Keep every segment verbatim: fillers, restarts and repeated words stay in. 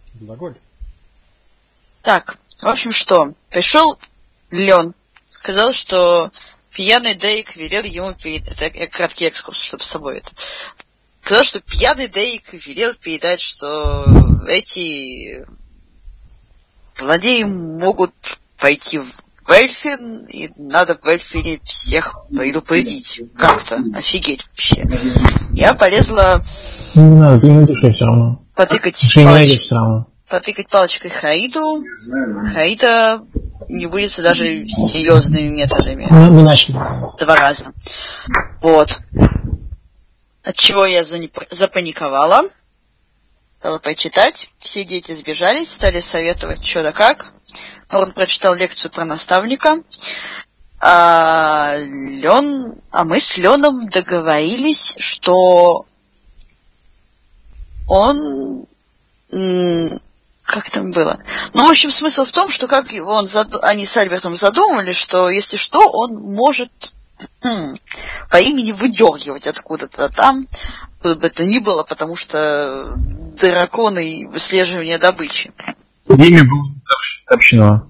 Глаголь. Так, в общем, что? Пришел Лен, сказал, что пьяный Дейк велел ему передать... Это краткий экскурс, чтобы с собой это. Сказал, что пьяный Дейк велел передать, что эти злодеи могут пойти в Эльфин, и надо в Эльфине всех предупредить. Как-то. Офигеть вообще. Я полезла... Не надо, ты не напиши все равно. Потыкать, Ты не палоч... найдешь все равно. потыкать палочкой Хаиду. Хаида не будет даже серьезными методами. Мы, мы начали. Два раза. Вот. Отчего я занеп... запаниковала. Стала почитать. Все дети сбежались, стали советовать, что да как. Он прочитал лекцию про наставника. А, Лен... а мы с Леном договорились, что он... М- как там было? Ну, в общем, смысл в том, что как он зад... они с Альбертом задумывали, что если что, он может хм, по имени выдергивать откуда-то там, куда бы это ни было, потому что драконы и выслеживание добычи. Имя было сообщено.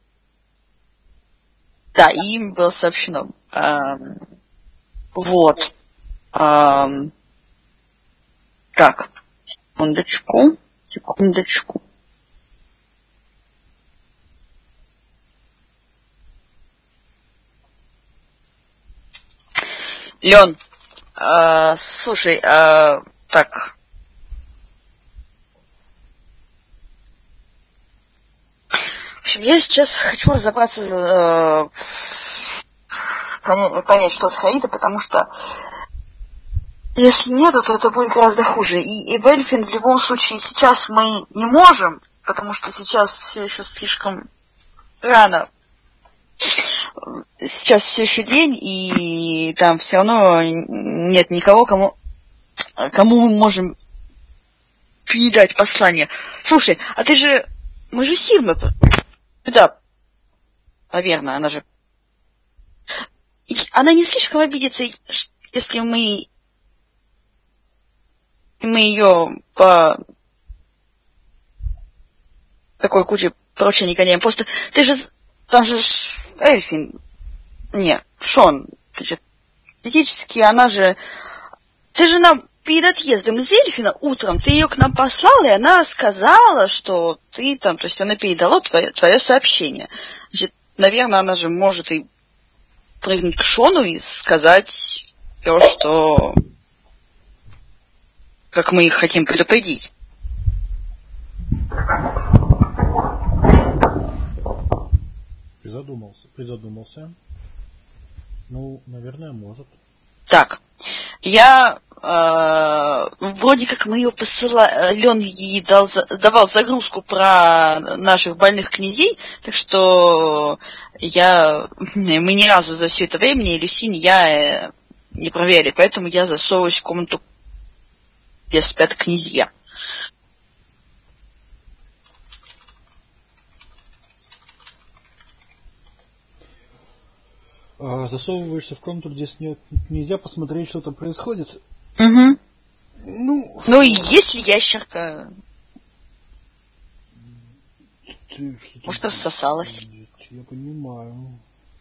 Да, и им было сообщено. А, вот. А, так. Секундочку. Секундочку. Лен, а, слушай, а, так. В общем, я сейчас хочу разобраться, э, понять, понять, что с Хаида, потому что если нету, то это будет гораздо хуже. И, и в Эльфин в любом случае сейчас мы не можем, потому что сейчас все еще слишком рано. Сейчас все еще день, и там все равно нет никого, кому, кому мы можем передать послание. Слушай, а ты же... Мы же Сигма. Да. Наверное, она же... Она не слишком обидится, если мы... Мы ее по... такой куче прочее не гоняем. Просто ты же... Там же Эльфин... Не, Шон. Ты же... Теоретически она же... Ты же нам перед отъездом из Эльфина утром, ты ее к нам послал, и она сказала, что ты там... То есть она передала твое, твое сообщение. Значит, наверное, она же может и прыгнуть к Шону и сказать все, что... Как мы их хотим предупредить. Призадумался. Призадумался. Ну, наверное, может. Так. Я... Э, вроде как мы ее посылали... Лен ей дал, давал загрузку про наших больных князей, так что я... Мы ни разу за все это время, ни Люси, ни я не проверили, поэтому я засовываюсь в комнату, где спят князья. А, засовываешься в комнату, где снят князья, посмотреть, что там происходит. Угу. Ну, ну и если ящерка... Ты, Может, рассосалась. Я понимаю.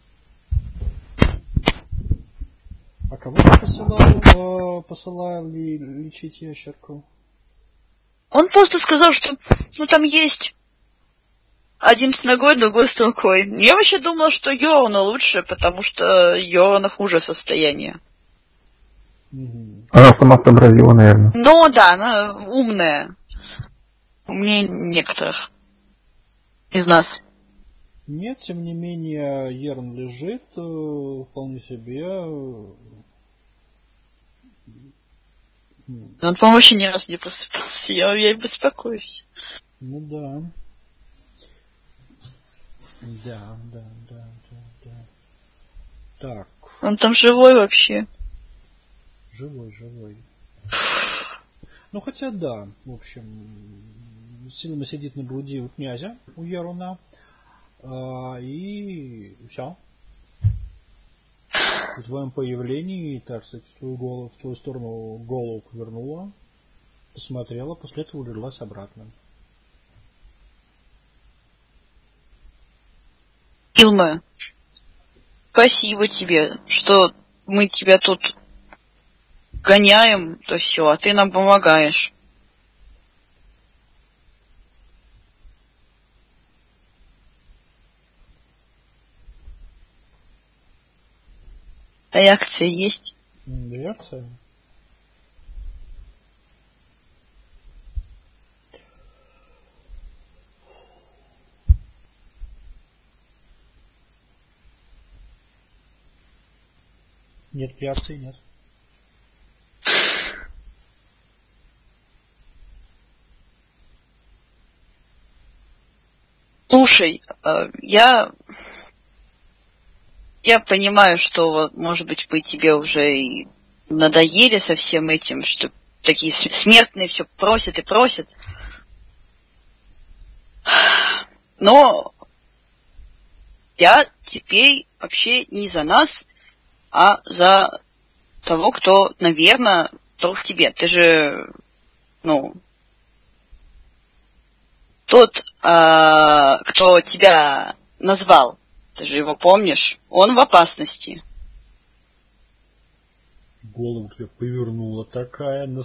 А кого ты посылал, э, посылал ли, лечить ящерку? Он просто сказал, что ну там есть один с ногой, другой с рукой. Я вообще думала, что Йорна лучше, потому что Йорна хуже состояние. Угу. Она сама сообразила, наверное. Ну да, она умная. Умнее некоторых из нас. Нет, тем не менее, Ерн лежит э, вполне себе. Он, по-моему, вообще ни разу не просыпался. Я, я беспокоюсь. Ну да. Да, да, да, да, да. Так. Он там живой вообще. Живой, живой. Ну хотя да, в общем, сильно сидит на груди у князя, у Еруна. А, и все. В твоем появлении, так сказать, в твою голову, в твою сторону голову повернула, посмотрела, после этого улеглась обратно. Илма, спасибо тебе, что мы тебя тут гоняем, то все, а ты нам помогаешь. Реакция есть? Реакция? Нет, реакции нет. Слушай, я... Я понимаю, что, вот, может быть, мы тебе уже и надоели со всем этим, что такие смертные все просят и просят. Но я теперь вообще не за нас, а за того, кто, наверное, против тебе. Ты же, ну, тот, а, кто тебя назвал. Ты же его помнишь? Он в опасности. Голову тебе повернула такая, но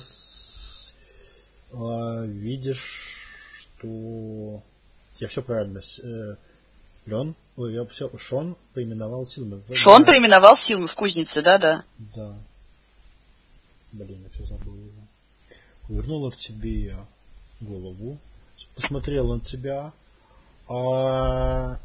а, видишь, что я все правильно. Э, Лен, ой, я все, Шон поименовал Силмы. Шон да. поименовал Силмы в кузнице, да, да. Да. Блин, я все забыл его. Повернула к тебе голову, посмотрела на тебя, а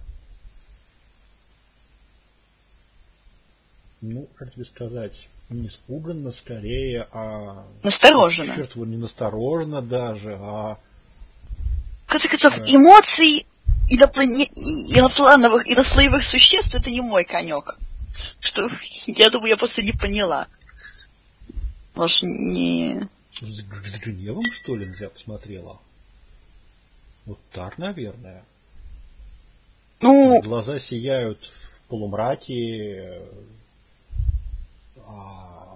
ну, как тебе сказать, не испуганно, скорее, а... Настороженно. Черт его, не настороженно даже, а... В конце концов, а... эмоции иноплане... иноплановых, инослоевых существ — это не мой конек. Что, я думаю, я просто не поняла. Может, не... С, с гневом, что ли, на тебя посмотрела? Вот так, наверное. Ну... Глаза сияют в полумраке... А...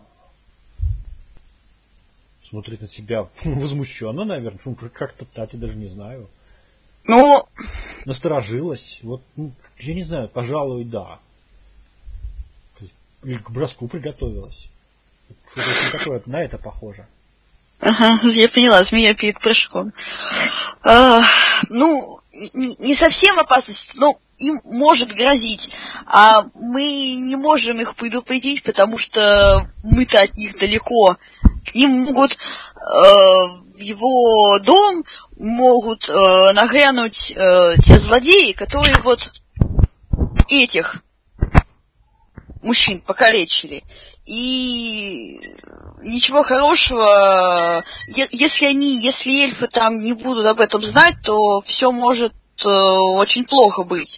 Смотрит на тебя возмущенно, наверное. Как-то так, я даже не знаю. Ну... Насторожилась. Вот, ну, я не знаю, пожалуй, да. Или к броску приготовилась. Что-то такое на это похоже. Ага, я поняла, змея перед прыжком. А, ну, не, не совсем опасность, но им может грозить. А мы не можем их предупредить, потому что мы-то от них далеко. К ним могут э, в его дом могут э, нагрянуть э, те злодеи, которые вот этих мужчин покалечили. И ничего хорошего, если они, если эльфы там не будут об этом знать, то все может э, очень плохо быть.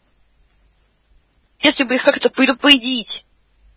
Если бы их как-то предупредить.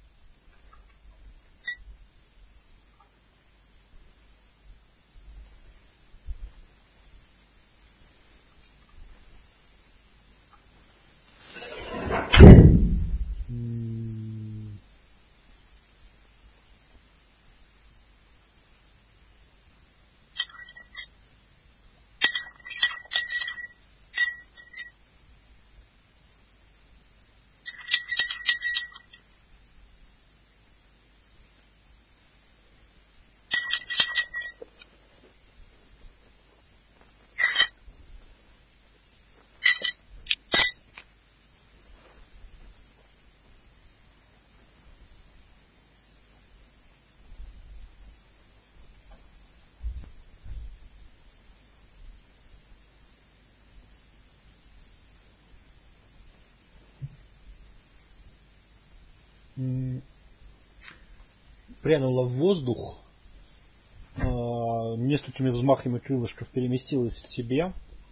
Прянула в воздух, э, несколькими взмахами крылышков переместилась к тебе.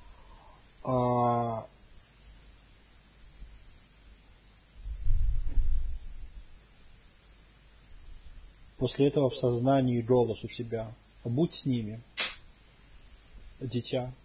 Э, после этого в сознании голос у тебя: будь с ними, дитя.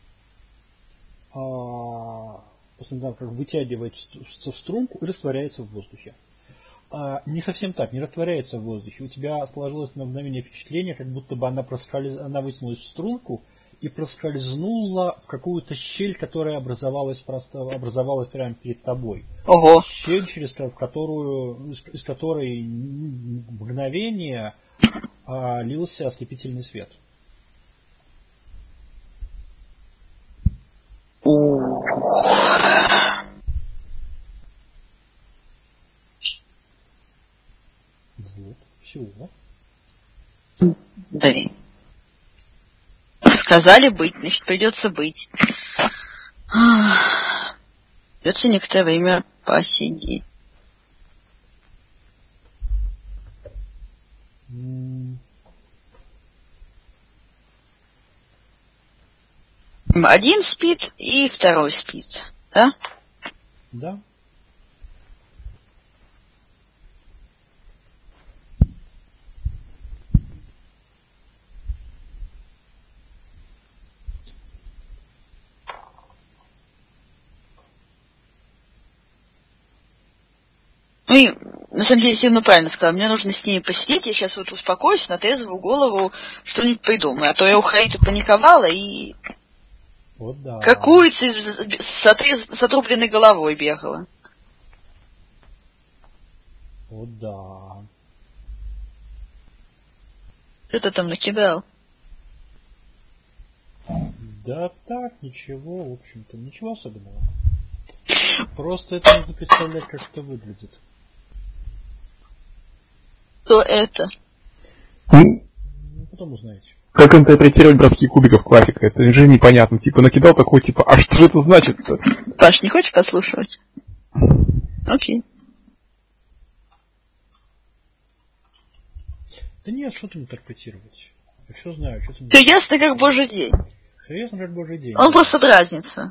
Э, после этого как вытягивается в струнку и растворяется в воздухе. А, не совсем так, не растворяется в воздухе. У тебя сложилось на мгновение впечатление, как будто бы она проскольз... она вытянулась в струнку и проскользнула в какую-то щель, которая образовалась просто образовалась прямо перед тобой. Ого. Щель, через которую, из, из которой мгновение а, лился ослепительный свет. Вот, всего. Блин. Сказали быть, значит, придется быть. Придется некоторое время посидеть. Mm. Один спит и второй спит, да? Да. Ну и, на самом деле, Сильно правильно сказала. Мне нужно с ними посидеть. Я сейчас вот успокоюсь, на трезвую голову что-нибудь придумаю. А то я у Хариты паниковала и... Вот да. Какую-то с, отрез... с отрубленной головой бегала. Вот да. Что ты там накидал? Да так, ничего, в общем-то, ничего особенного. Просто это нужно представлять, как это выглядит. Кто это? Ну, Ну, потом узнаете. как интерпретировать броски кубиков классика? Это же непонятно. Типа накидал такой, типа, а что же это значит-то? Паш, не хочешь подслушивать? Окей. Да нет, что там интерпретировать? Я все знаю, что там... Все ясно, как божий день. Все ясно, как божий день. Он да. просто дразнится.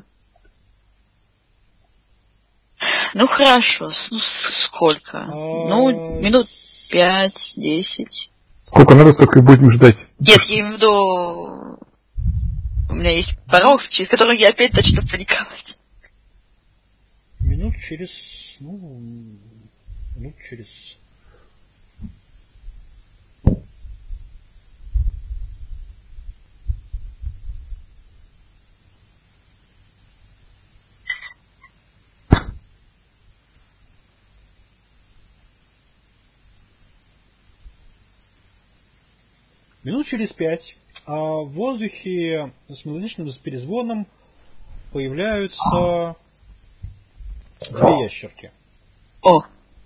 Ну хорошо, ну сколько? А... Ну, минут пять, десять. Сколько надо, столько и будем ждать. Нет, я имею в виду... У меня есть порог, через который я опять начну паниковать. Минут через... Ну... Минут через... Минут через пять а в воздухе с мелодичным перезвоном появляются две ящерки. О,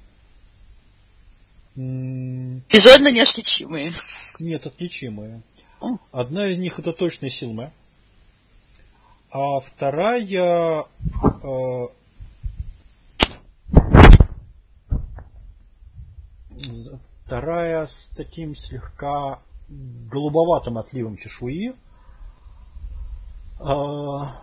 М, визуально неотличимые. Нет, отличимые. О. Одна из них это точно Силме, а вторая э, вторая с таким слегка голубоватым отливом чешуи. А,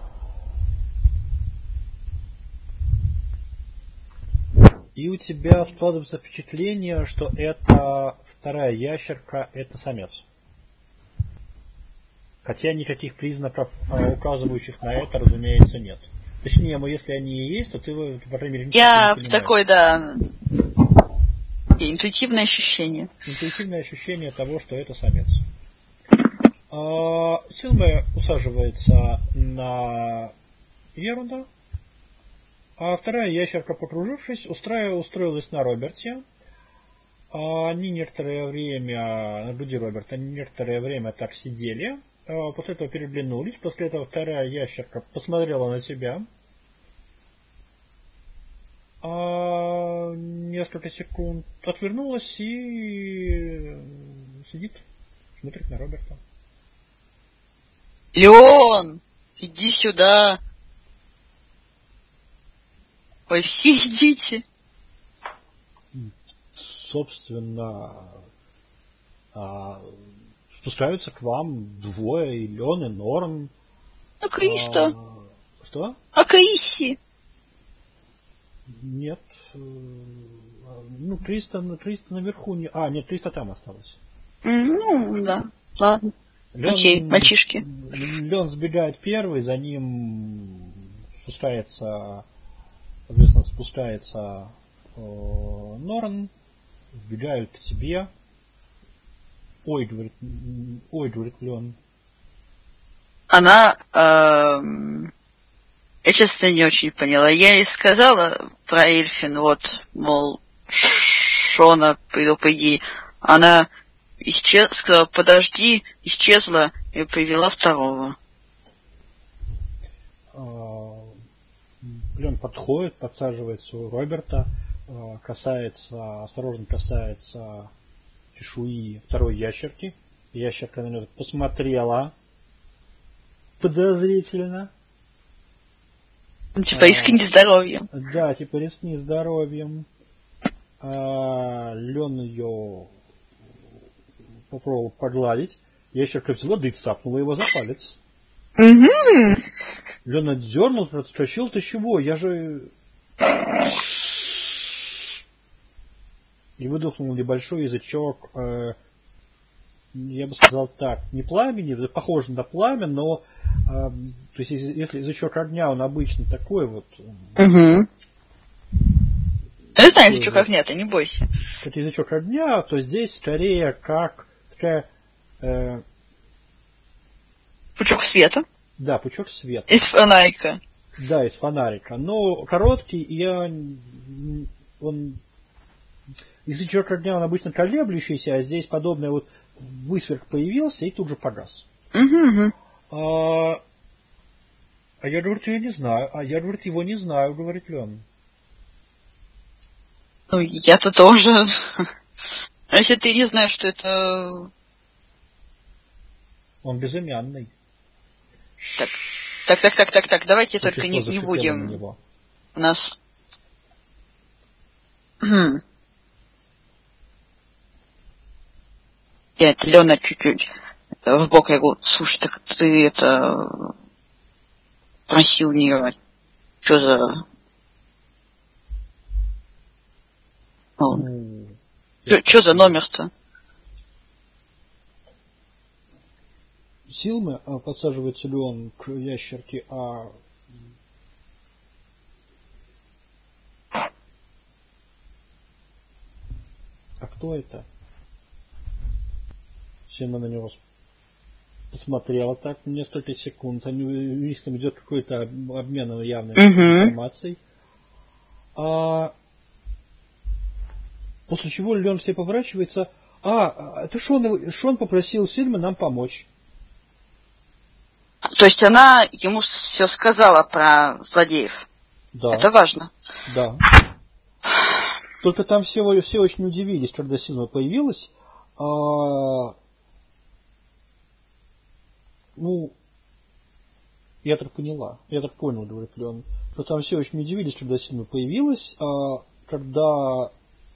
и у тебя складывается впечатление, что это вторая ящерка, это самец. Хотя никаких признаков, указывающих на это, разумеется, нет. Точнее, если они и есть, то ты, по крайней мере, Я не в такой, да, интуитивное ощущение. Интуитивное ощущение того, что это самец. А, Силме усаживается на Ерунда, а вторая ящерка, покружившись, устраив, устроилась на Роберте. А они некоторое время, на груди Роберта, некоторое время так сидели. А после этого переглянулись. После этого вторая ящерка посмотрела на тебя. А несколько секунд отвернулась и сидит, смотрит на Роберта. Леон, иди сюда. Ой, все идите. Собственно, а, спускаются к вам двое, и Леон, и Норн. А Криста? А, что? А Крисси? Нет. Ну, Криста, Криста наверху не... А, нет, Криста там осталась. Ну, да. Ладно. Лен, Окей, мальчишки. Лен сбегает первый, за ним спускается, соответственно, спускается э, Норн, сбегают к тебе. Ой, говорит, ой, говорит Лен. она... Эм, я, честно, не очень поняла. Я ей сказала про Эльфин, вот, мол, Шона предупреди. Она исчез... сказала, подожди, исчезла и привела второго. Лен подходит, подсаживается у Роберта, касается, осторожно касается чешуи второй ящерки. Ящерка на него посмотрела подозрительно. Типа, рискни здоровьем. Да, типа, рискни здоровьем. А, Лен ее попробовал погладить. Ящерка взяла, да и цапнула его за палец. Угу. Лен отдернул, отскочил, ты чего? Я же... И выдохнул небольшой язычок, э, я бы сказал так, не пламени, похоже на пламя, но э, то есть если язычок огня, он обычно такой вот. Угу. Я знаю язычок огня, ты не бойся. Как язычок огня, то здесь скорее как такая... Э, пучок света. Да, пучок света. Из фонарика. Да, из фонарика. Но короткий, и я... Он... Язычок огня, он обычно колеблющийся, а здесь подобный вот высверк появился и тут же погас. Угу. А, а я, говорит, я не знаю. А я, говорит, его не знаю, говорит Лен. Ну, я-то тоже. А если ты не знаешь, что это... Он безымянный. Так, так, так, так, так, так. Давайте Очень только не, не будем. У нас... Я это Лена чуть-чуть в бок, я говорю, слушай, так ты это проси у нее, что за... Ну, что за номер-то? Силмы подсаживается ли он к ящерке, а... А кто это? Сильма на него посмотрела так несколько секунд. Они, у них там идет какой-то обмен явной uh-huh. информацией. А после чего Лен все поворачивается. А, это Шон, Шон попросил Сильмы нам помочь. То есть она ему все сказала про злодеев. Да. Это важно. Да. Только там все, все очень удивились, когда Сильма появилась. А... Ну, я так поняла, я так понял, говорит Лен, что там все очень удивились, когда Сильма появилась, а когда,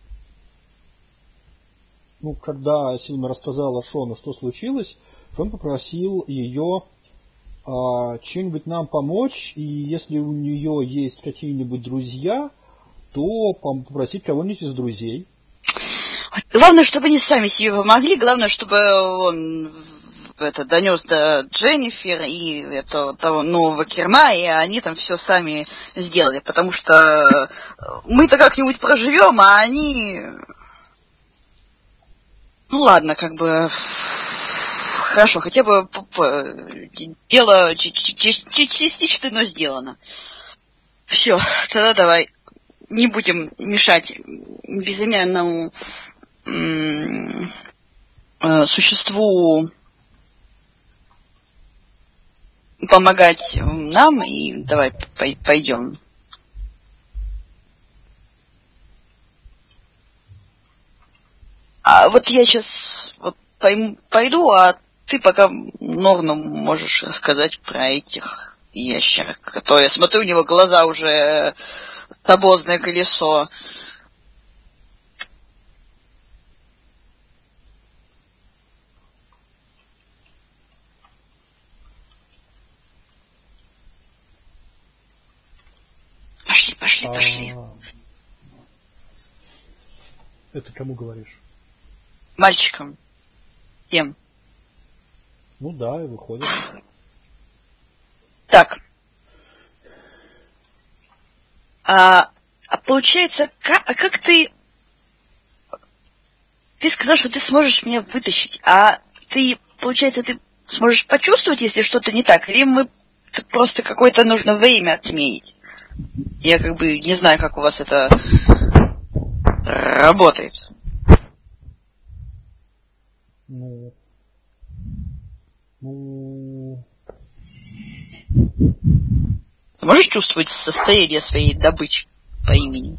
ну, когда Сильма рассказала Шону, что случилось, Шон попросил ее а, чем-нибудь нам помочь, и если у нее есть какие-нибудь друзья, то попросить кого-нибудь из друзей. Главное, чтобы они сами себе помогли, главное, чтобы он это донес до Дженнифер и этого того нового Керна, и они там все сами сделали, потому что мы-то как-нибудь проживем, а они... Ну ладно, как бы... Хорошо, хотя бы дело частично, но сделано. Все, тогда давай не будем мешать безымянному м- э, существу помогать нам, и давай пойдем. А вот я сейчас вот пойду, а ты пока Норну можешь рассказать про этих ящерок. А то я смотрю, у него глаза уже тобозное колесо. Пошли, пошли, А... пошли. Это кому говоришь? Мальчикам. Тем. Ну да, и выходит. Так. А, а получается, как, а как ты... Ты сказал, что ты сможешь меня вытащить, а ты, получается, ты сможешь почувствовать, если что-то не так, или мы просто какое-то нужно время отменить. Я как бы не знаю, как у вас это работает. Ну, ну... Ты можешь чувствовать состояние своей добычи по имени?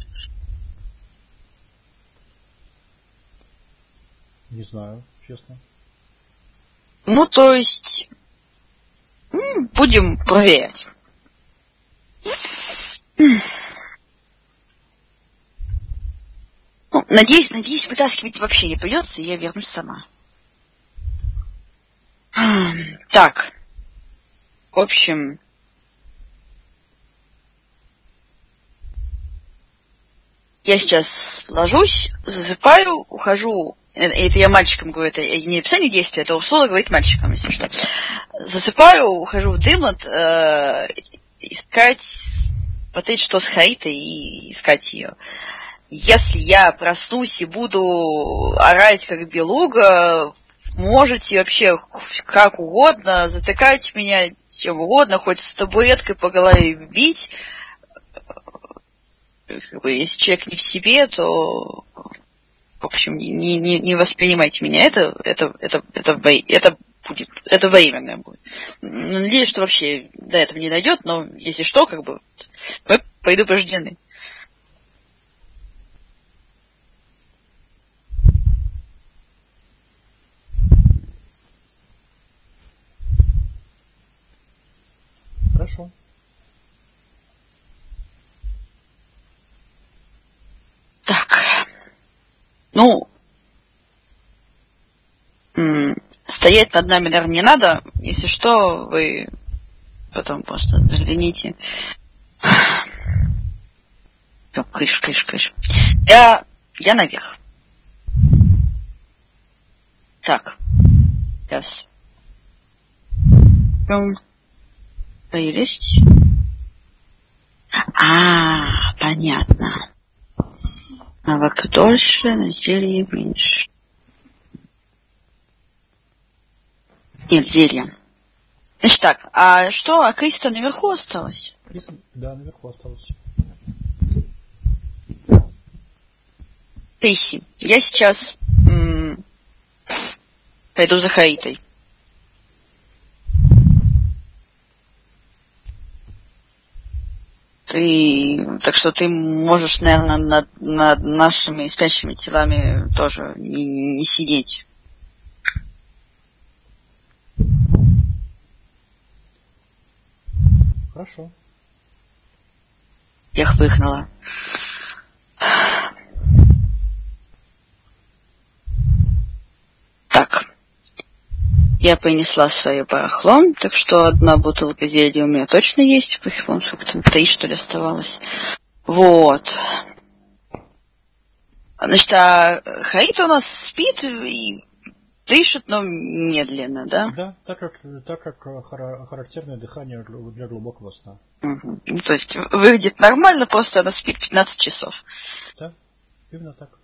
Не знаю, честно. Ну, то есть... Будем проверять. Ну, надеюсь, надеюсь, вытаскивать вообще не придется, и я вернусь сама. Так. В общем... Я сейчас ложусь, засыпаю, ухожу. Это я мальчикам говорю, это не описание действия, это Урсула говорит мальчикам, если что. Засыпаю, ухожу в Дымланд, э, искать, смотреть, что с Харитой, и искать ее. Если я проснусь и буду орать как белуга, можете вообще как угодно затыкать меня чем угодно, хоть с табуреткой по голове бить. Как бы, если человек не в себе, то, в общем, не, не, не воспринимайте меня. Это, это, это, это, это будет, это временное будет. Надеюсь, что вообще до этого не дойдет, но если что, как бы, мы предупреждены. Хорошо. Так. Ну, м- стоять над нами, наверное, не надо. Если что, вы потом просто загляните. Кыш, кыш, кыш. Я, я наверх. Так. Сейчас. Появились. А, понятно. Навык дольше, на зелье меньше. Нет, зелье. Значит так, а что, а Криста наверху осталась? Криста, да, наверху осталась. Криси, я сейчас м- пойду за Харитой. Ты, так что ты можешь, наверное, над, над нашими спящими телами тоже не, не сидеть. Хорошо. Я хвыкнула. Так. Я принесла свое барахло, так что одна бутылка зелья у меня точно есть. По-моему, сколько там, три, что ли, оставалось. Вот. Значит, а Харита у нас спит и дышит, но медленно, да? Да, так как, так как характерное дыхание для глубокого сна. Угу. Ну, то есть выглядит нормально, просто она спит пятнадцать часов. Да, именно так.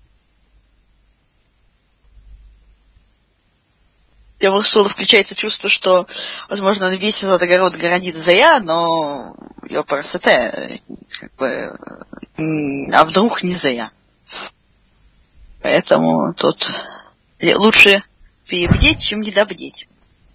Я в Урсулу включается чувство, что, возможно, он весь этот огород гранит зря, но ёпарасоте, как бы, а вдруг не зря. Поэтому тут лучше перебдеть, чем недобдеть.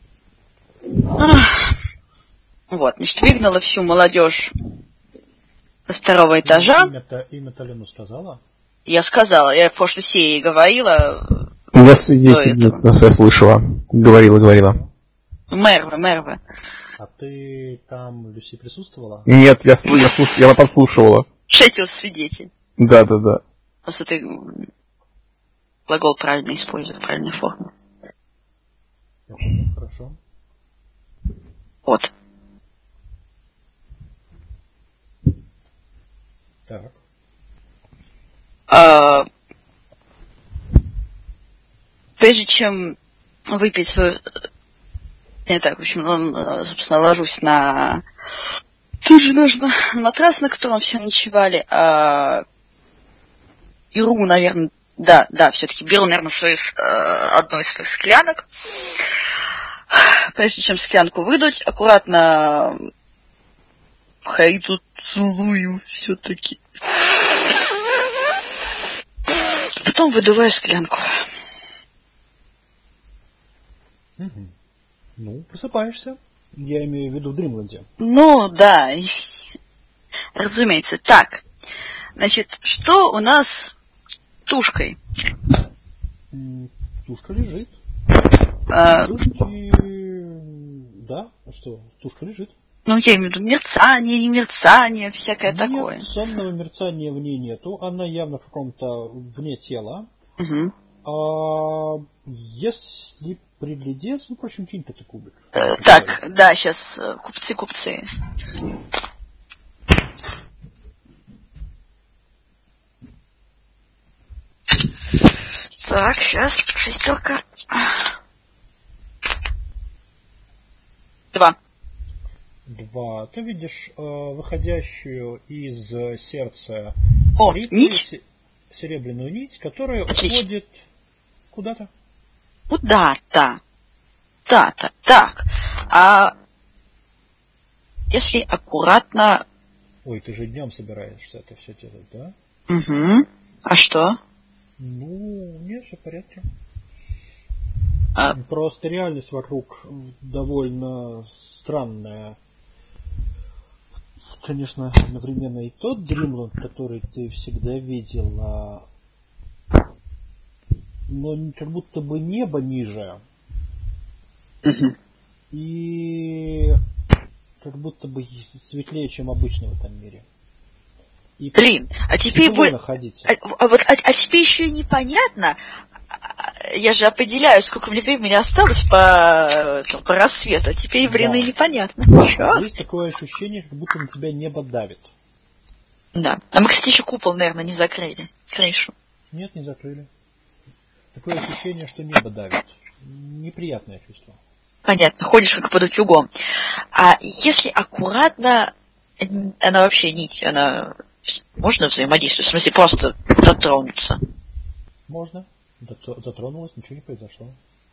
Ах. Вот, значит, выгнала всю молодежь со второго этажа. Имя-то, имя-то Лену сказала? Я сказала, я в прошлой серии говорила. Я свидетельница, я слышала. Говорила, говорила. Мерва, Мерва. А ты там, Люси, присутствовала? Нет, я, я, слуш... я подслушивала. Шетил свидетель. Да, да, да. Просто ты глагол правильно используешь, правильной форме. Я понял, хорошо. Вот. Так. А, прежде чем выпить свою... Не так, в общем, он, собственно, ложусь на... Тут же нужно на матрас, на котором все ночевали. А... Беру, наверное... Да, да, все-таки беру, наверное, своих, э, одну из своих склянок. прежде чем склянку выдуть, аккуратно Хариту целую все-таки. Потом выдуваю склянку. Угу. Ну, просыпаешься. Я имею в виду в Дримленде. Ну, да. Разумеется. Так. Значит, что у нас с тушкой? Тушка лежит. А... Тушки... Да, а что? Тушка лежит. Ну, я имею в виду мерцание, не мерцание, всякое Нет, такое. сонного мерцания в ней нету. Она явно в каком-то вне тела. Угу. А если приглядеться, ну, впрочем, кинь ты кубик. Э, так, да, сейчас купцы-купцы. Так, сейчас шестерка. Два. Два. Ты видишь э, выходящую из сердца О, Риты, нить? Серебряную нить, которая Отлично. уходит куда-то. Куда-то. Да-то. Так. А если аккуратно... Ой, ты же днем собираешься это все делать, да? Угу. А что? Ну, нет, все в порядке. А... Просто реальность вокруг довольно странная. Конечно, одновременно и тот Дримленд, который ты всегда видела, но как будто бы небо ниже. Угу. И как будто бы светлее, чем обычно в этом мире. И Блин, а теперь будет... находиться. А, а, вот, а, а теперь еще и непонятно. Я же определяю, сколько времени у меня осталось по, по рассвету. А теперь, блин, Да. и непонятно. Чё? Есть такое ощущение, как будто на тебя небо давит. Да. А мы, кстати, еще купол, наверное, не закрыли. Крышу. Нет, не закрыли. Такое ощущение, что небо давит. Неприятное чувство. Понятно, ходишь как под утюгом. А если аккуратно, она вообще нить, она... Можно взаимодействовать? В смысле, просто дотронуться? Можно. Дотронулась, ничего не произошло.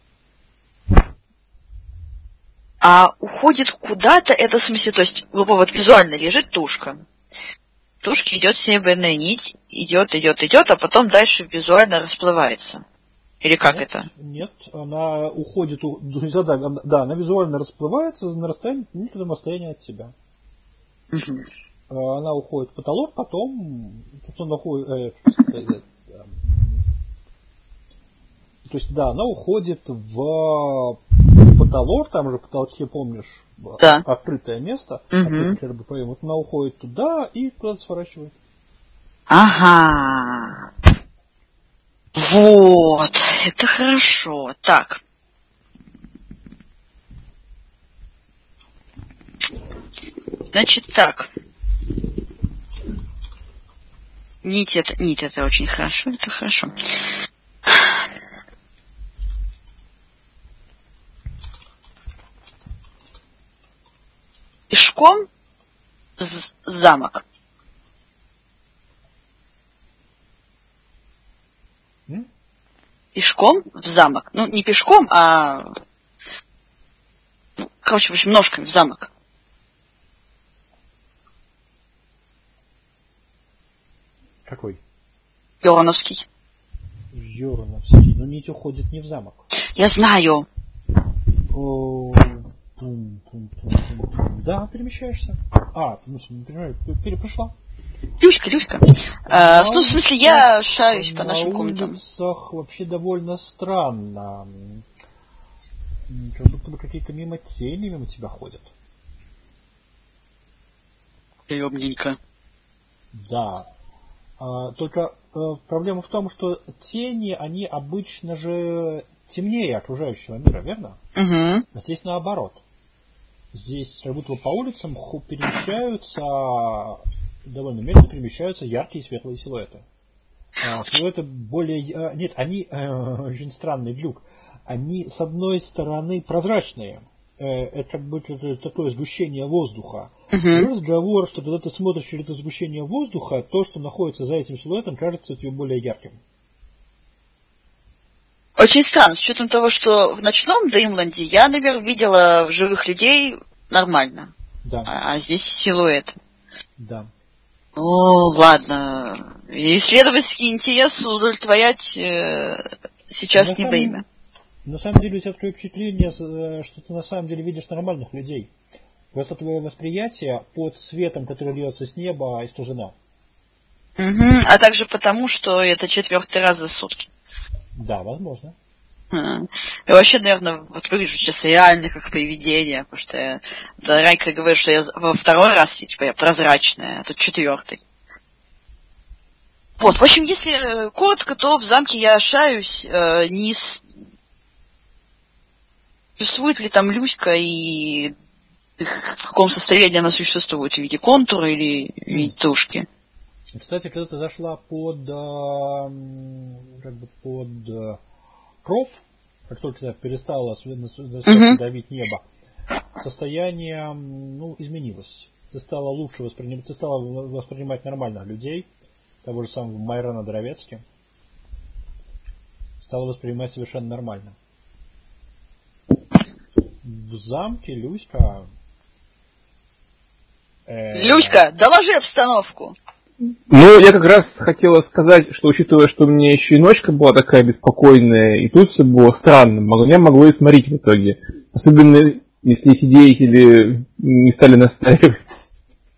А уходит куда-то, это в смысле, то есть, вот визуально лежит тушка. В тушке идет серебряная нить, идет, идет, идет, а потом дальше визуально расплывается. Или как нет, это? Нет, она уходит, да, да, она визуально расплывается на расстоянии, некотором расстоянии от тебя. Угу. Она уходит в потолок, потом, потом уходит, э, э, то есть, да, она уходит в потолок, там же в потолке, помнишь, да. Открытое место, угу. открытый, вот она уходит туда и куда-то сворачивает. Ага. Вот, это хорошо. Так. Значит так. Нить это, нить это очень хорошо, это хорошо. Пешком в замок. М? Пешком в замок. Ну, не пешком, а... Ну, короче, в общем, ножками в замок. Какой? Йороновский. Йороновский. Но нить уходит не в замок. Я знаю. О, пум, пум, пум, пум, пум. Да, перемещаешься. А, ну, перепрошла. Люська, Люська. А, ну, в смысле, я шарюсь по нашим комнатам. На улицах вообще довольно странно. Как будто бы какие-то мимо тени мимо тебя ходят. Ёбненько. Да. А, только а, проблема в том, что тени, они обычно же темнее окружающего мира, верно? Угу. А здесь наоборот. Здесь как будто бы по улицам перемещаются, довольно медленно перемещаются яркие светлые силуэты. А, силуэты более... Нет, они... Очень странный глюк. Они, с одной стороны, прозрачные. Это как бы такое сгущение воздуха. Uh-huh. Разговор, что когда ты смотришь через это сгущение воздуха, то, что находится за этим силуэтом, кажется тебе более ярким. Очень странно, с учетом того, что в ночном Дримленде я, наверное, видела живых людей нормально. Да. А, а здесь силуэт. Да. Ну, ладно. Исследовательский интерес удовлетворять э, сейчас на не самом, время. На самом деле у тебя такое впечатление, что ты на самом деле видишь нормальных людей. Просто твое восприятие под светом, который льется с неба, искажено. Угу. А также потому, что это четвертый раз за сутки. Да, возможно. Я вообще, наверное, вот выгляжу сейчас реально как привидение, потому что я, да, Райка говорит, что я во второй раз, типа, я прозрачная, а тут четвертый. Вот, в общем, если коротко, то в замке я шаюсь, э, не с... Существует ли там Люська и в каком состоянии она существует, в виде контура или в виде тушки? Кстати, когда ты зашла под, как бы под кров, как только ты перестала uh-huh. давить небо, состояние, ну, изменилось. Ты стала лучше воспринимать, ты стала воспринимать нормальных людей, того же самого Майрона Дровецки, стала воспринимать совершенно нормально. В замке Люська... Э... Люська, доложи обстановку. Ну, я как раз хотела сказать, что учитывая, что у меня еще и ночка была такая беспокойная, и тут все было странно, меня могло и сморить в итоге. Особенно, если эти деятели не стали настаивать.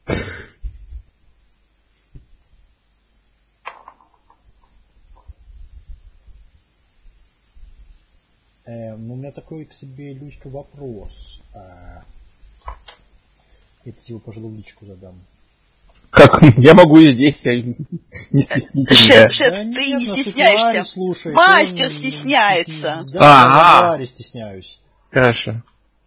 Э, ну, у меня такой к тебе, Люська, вопрос. А... Я тебе его, пожалуй, в личку задам. Как? Я могу и здесь, я не стеснительный. Шеф, шеф, да ты нет, не стесняешься. Слушай, Мастер он... стесняется. Да, я на Ларе стесняюсь. Хорошо.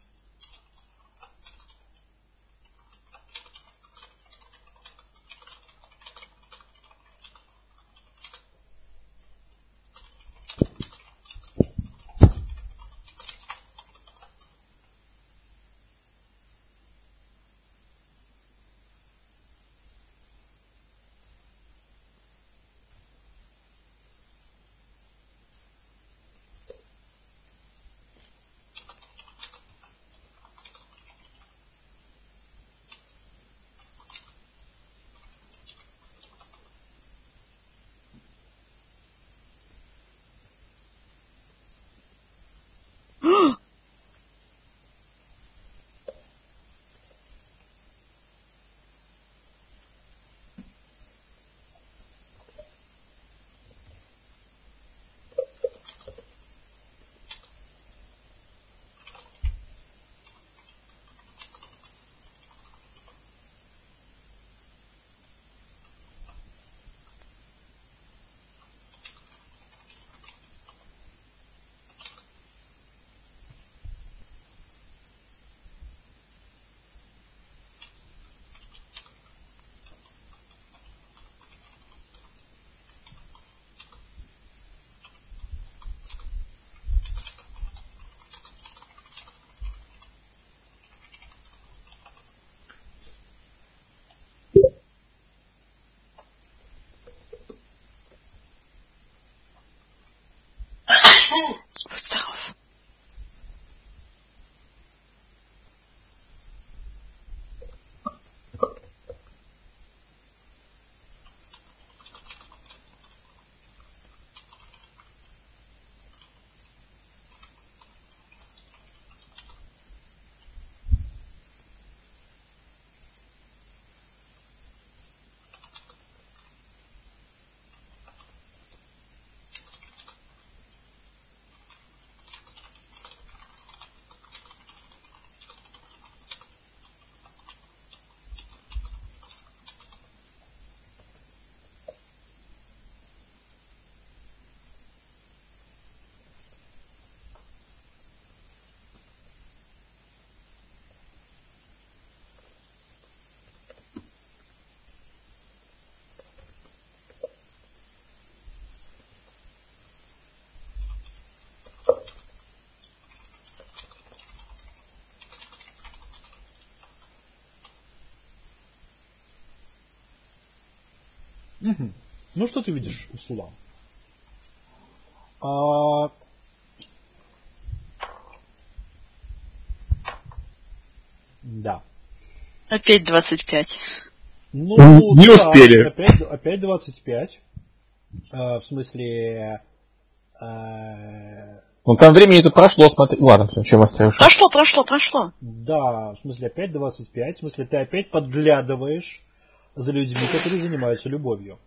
Здоров. Угу. Ну, что ты видишь, Сулам? А, Да. Опять двадцать пять. Ну, не да, успели. Опять, опять двадцать пять. Э, в смысле... Э, Ну там времени-то прошло, смотри. Ладно, все, чем остаешься? Прошло, прошло, прошло. да, в смысле опять двадцать пять. В смысле ты опять подглядываешь за людьми, которые занимаются любовью.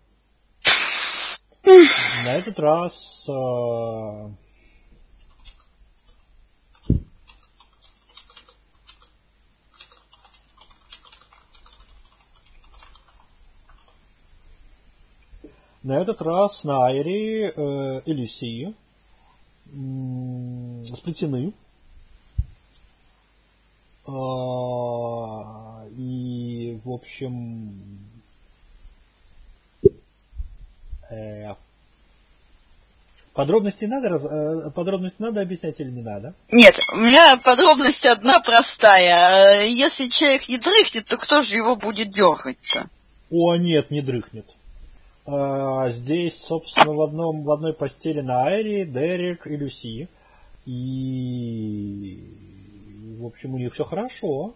На этот раз... Э, На этот раз на Айре э, и Люси м- сплетены. А, и, в общем, э, подробности надо, раз, э, подробности надо объяснять или не надо? Нет, у меня подробность одна простая. Если человек не дрыхнет, то кто же его будет дергать-то? О, нет, не дрыхнет. А, здесь, собственно, в, одном, в одной постели на Айре Дерек и Люси. И, в общем, у них все хорошо.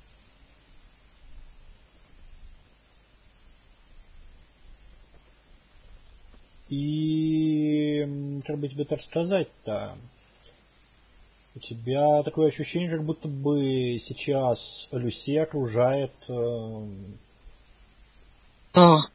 И, как бы тебе так сказать-то, у тебя такое ощущение, как будто бы сейчас Люси окружает... Э, О.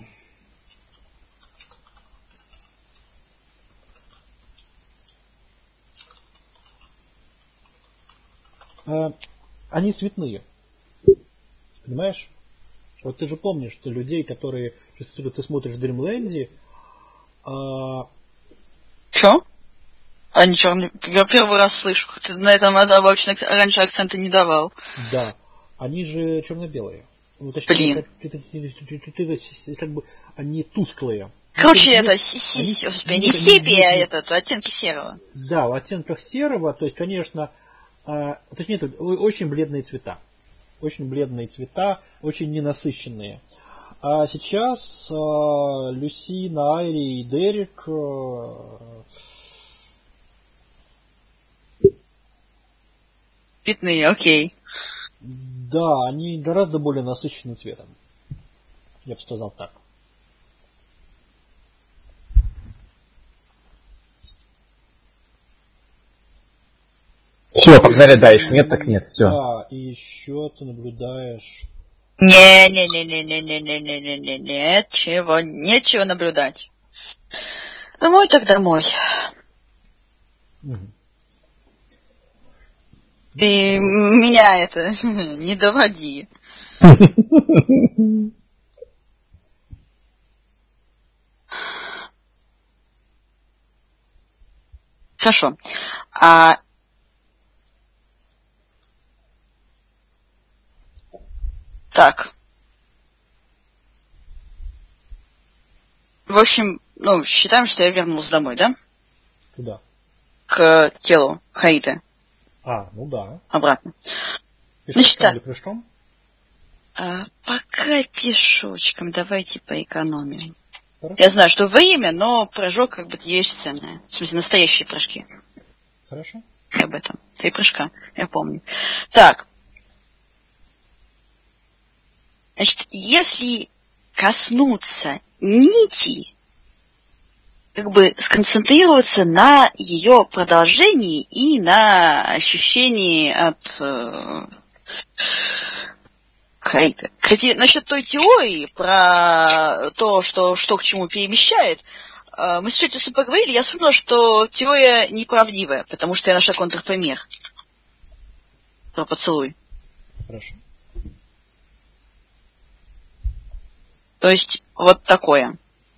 э, они цветные. Понимаешь? Вот ты же помнишь, что людей, которые... Если ты смотришь в Дримленде... Э, Чё? А ничего, я первый раз слышу. Ты на этом обычно раньше акцента не давал. Да. Они же черно-белые. Ну, точнее, Блин. как, ты, ты, ты, ты, ты, как бы они тусклые. Короче, Нет, это они- не нет, сепия, нет, нет. это оттенки серого. Да, в оттенках серого, то есть, конечно, э, точнее, это очень бледные цвета. Очень бледные цвета, очень ненасыщенные. А сейчас э, Люси, Найри и Дерек э, Цветные, окей. да, они гораздо более насыщенным цветом. Я бы сказал так. Все, погнали дальше. Нет, так нет, все. Да, и еще ты наблюдаешь... Не-не-не-не-не-не-не-не-не, чего, нечего наблюдать. Домой так домой. Угу. Ты меня это не доводи. Хорошо. А... Так. В общем, ну, считаем, что я вернулся домой, да? Куда? К телу Хаиты. А, ну да. Обратно. Пешочком Значит, так. или пешком? А, пока пешочком, давайте поэкономим. Хорошо. Я знаю, что время, но прыжок как бы есть ценное. В смысле, настоящие прыжки. Хорошо. И об этом. Три прыжка, я помню. Так. Значит, если коснуться нити, как бы сконцентрироваться на ее продолжении и на ощущении от... Э, Хаиты. Кстати, насчет той теории про то, что, что к чему перемещает, э, мы с Шетисом поговорили, я вспомнила, что теория неправдивая, потому что я нашла контрпример про поцелуй. Хорошо. То есть, вот такое.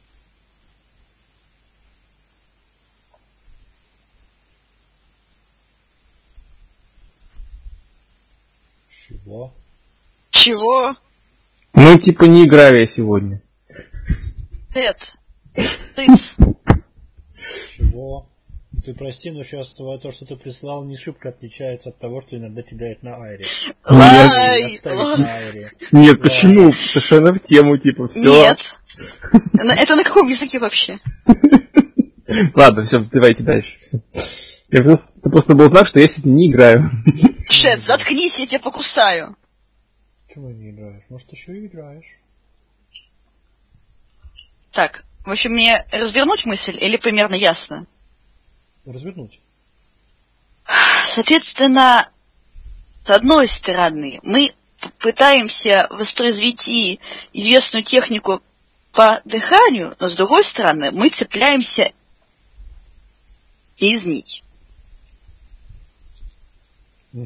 Чего? Чего? Ну, типа, не играю я сегодня. Эд, тыц. Чего? Ты прости, но сейчас то, что ты прислал, не шибко отличается от того, что иногда кидает на Айре. Лай, Отставить лай. на Айре. Нет, Да. почему? Совершенно в тему, типа, все. Нет. На- Это на каком языке вообще? Ладно, все, давайте дальше. Всё. Я просто, это просто был знак, что я сегодня не играю. Шет, заткнись, я тебя покусаю. Чего не играешь? Может, еще и играешь? Так, в общем, мне развернуть мысль или примерно ясно? Развернуть. Соответственно, с одной стороны, мы пытаемся воспроизвести известную технику по дыханию, но с другой стороны, мы цепляемся из нить. Угу.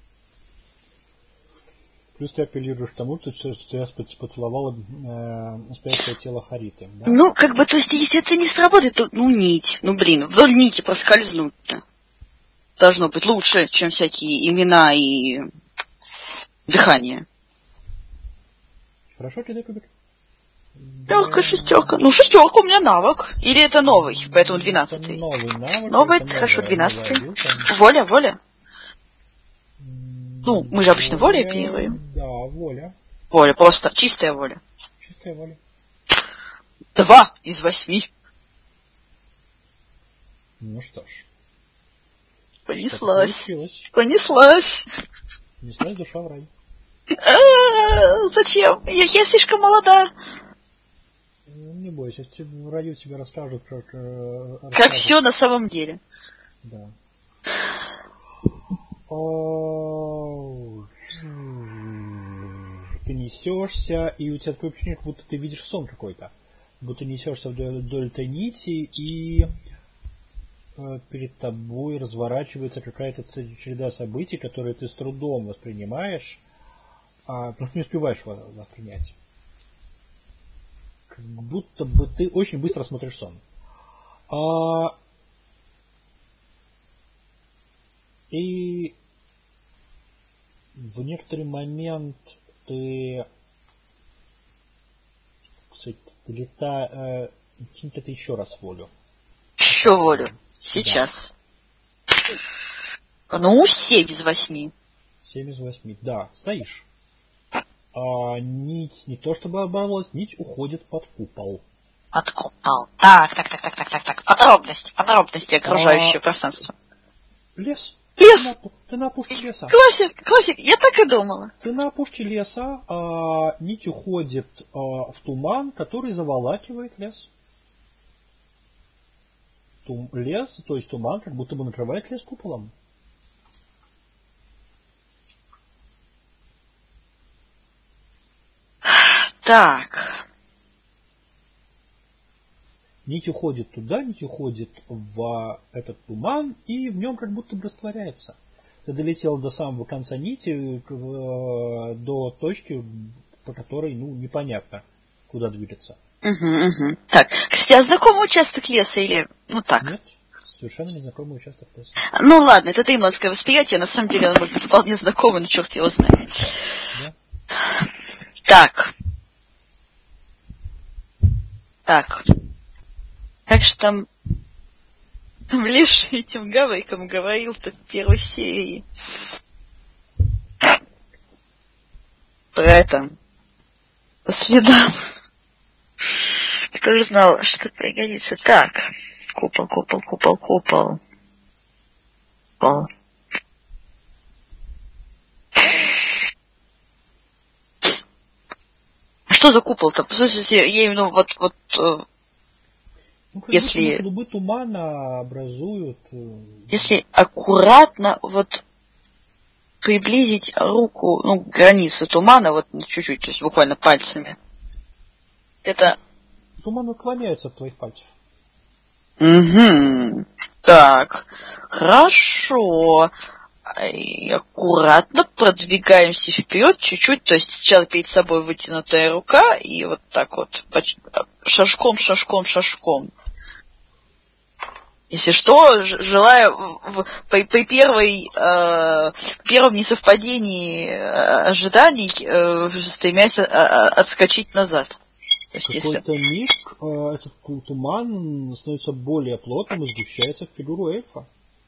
Плюс ты апеллируешь к тому, что я поцеловала э, настоящее тело Хариты. Да? Ну, как бы, то есть, если это не сработает, то, ну, нить. Ну, блин, вдоль нити проскользнуть-то. Должно быть лучше, чем всякие имена и дыхание. Хорошо тебе, Кубик? Пятка, шестерка. Ну, шестерка у меня навык. Или это новый, поэтому двенадцатый. Это новый навык. Новый, это хорошо, новая, двенадцатый. Новая вилка. Воля, воля. Ну, мы же обычно волей Воля, оперируем. Да, воля. Воля, просто чистая воля. Чистая воля. Два из восьми. Ну что ж. Понеслась. Понеслась. Понеслась душа в рай. А-а-а, зачем? Я, я слишком молода. Не бойся, в раю тебе расскажут, как... Э, как расскажут. все на самом деле. Да. Ты несешься, и у тебя такое впечатление, как будто ты видишь сон какой-то. Будто несешься вдоль, вдоль этой нити, и э, перед тобой разворачивается какая-то череда событий, которые ты с трудом воспринимаешь, а, потому что не успеваешь воспринять. Как будто бы ты очень быстро смотришь сон. А, и в некоторый момент ты, кстати, лета, э, кинь это еще раз волю. Еще волю. Сейчас. Да. Ну, семь из восьми. Семь из восьми. Да, стоишь. А нить не то чтобы оборвалась, нить уходит под купол. Под купол. Так, так, так, так, так, так, так. Подробности, подробности окружающего а... пространства. Лес. Лес! Ты на, ты на опушке леса. Классик, классик, я так и думала. Ты на опушке леса, а нить уходит а, в туман, который заволакивает лес. Тум, лес, то есть туман, как будто бы накрывает лес куполом. Так. Нить уходит туда, нить уходит в этот туман, и в нем как будто бы растворяется. Ты долетел до самого конца нити, до точки, по которой, ну, непонятно, куда двигаться. Угу, угу. Так, кстати, а знакомый участок леса или... Ну так. Нет, совершенно незнакомый участок леса. Ну ладно, это имландское восприятие, на самом деле он может быть вполне знакомый, но черт его знает. Да. Так. Так. Как же там... Там Леша этим гавайком говорил-то в первой серии. Про это. По следам. Кто же знал, что пригодится. Так. Купол, купол, купол, купол. Купол. Что за купол-то? По сути, я именно вот... вот ну, если... клубы тумана образуют... Если аккуратно вот приблизить руку, ну, к границе тумана, вот чуть-чуть, то есть буквально пальцами. Это... Туман уклоняется от твоих пальцев. Угу. Так. Хорошо. И аккуратно продвигаемся вперед чуть-чуть, то есть сначала перед собой вытянутая рука, и вот так вот шажком, шажком, шажком. Если что, желаю в, в, при, при первой, э, первом несовпадении ожиданий э, стремясь э, отскочить назад. В какой-то миг э, этот туман становится более плотным и сгущается в фигуру эльфа.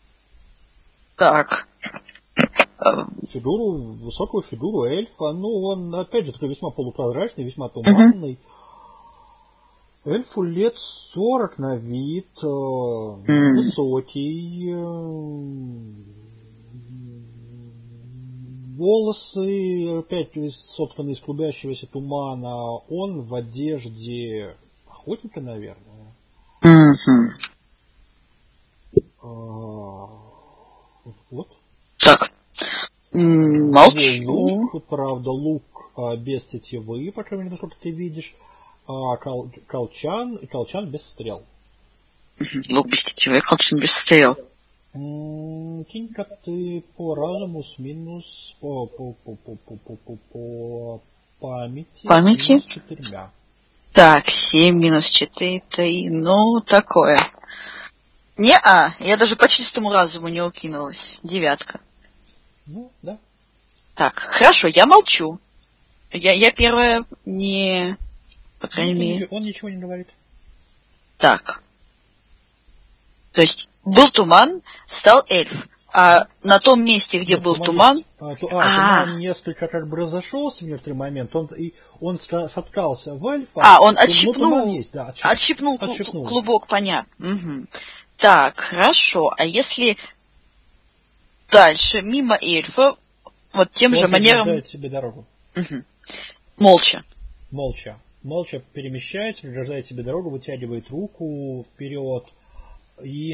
Так. Фигуру, высокую фигуру эльфа. Ну, он, опять же, такой весьма полупрозрачный, весьма туманный. Uh-huh. Эльфу лет сорок на вид, э, mm. высокий, э, волосы опять сотканы из клубящегося тумана. Он в одежде охотника, наверное. Мгм. А, вот. Так. М, У Молчу. него лук, правда, лук а, без тетивы, по крайней мере, насколько ты видишь. А, кол- колчан, и колчан без стрел. Мгм. Лук без тетивы, колчан без стрел. М, Кинь-ка ты по разуму с минус по, по, по, по, по, по, по, по памяти, Памяти? с минус четырьмя. Так, семь минус четыре, три, ну, такое. Не-а, я даже по чистому разуму не укинулась. Девятка. Ну, да. Так, хорошо, я молчу. Я, я первая не... По Ну, крайней ты мере. ничего- он ничего не говорит. Так. То есть был туман, стал эльф. А на том месте, где Нет, был туман туман... есть. А, ту- а, А, туман несколько как бы разошелся в некоторый момент. Он, и, он ска- соткался в эльфа. а, он тум- ну, туман отщипнул, есть, да, отщип- отщипнул клу- отщипнул. клубок, понятно. Мгм. Так, хорошо. А если дальше, мимо эльфа, вот тем Он же манером... преграждает себе дорогу. Мгм. Молча. Молча. Молча перемещается, преграждает себе дорогу, вытягивает руку вперед. И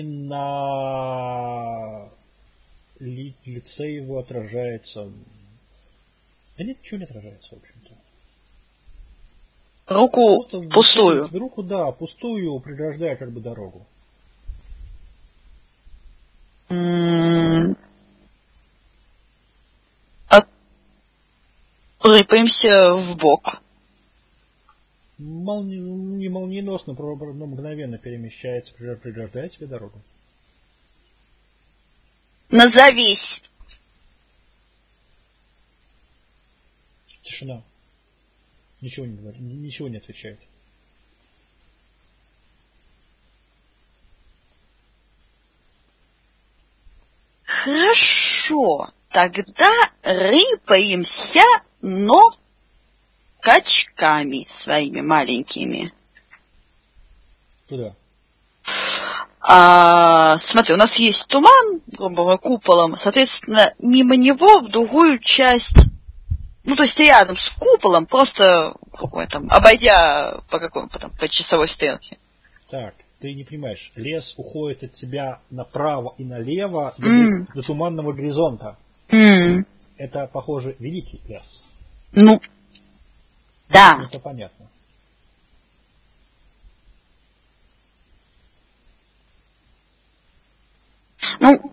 на ли- лице его отражается... Да нет, ничего не отражается, в общем-то. Руку Просто пустую. вытягивает руку, да, пустую, преграждая как бы дорогу. М, Рыпаемся в бок. Молни... Не молниеносно, но мгновенно перемещается, преграждая себе дорогу. Назовись. Тишина. Ничего не говорит, ничего не отвечает. Хорошо. Тогда рыпаемся, но качками своими маленькими. Куда? А, смотри, у нас есть туман, грубо говоря, куполом, соответственно, мимо него в другую часть, ну, то есть рядом с куполом, просто, какой там, обойдя по какому-то там, по часовой стрелке. Так, ты не понимаешь, лес уходит от тебя направо и налево до, Mm. до туманного горизонта. Mm. Это, похоже, великий лес. Ну, да. Это понятно. Ну,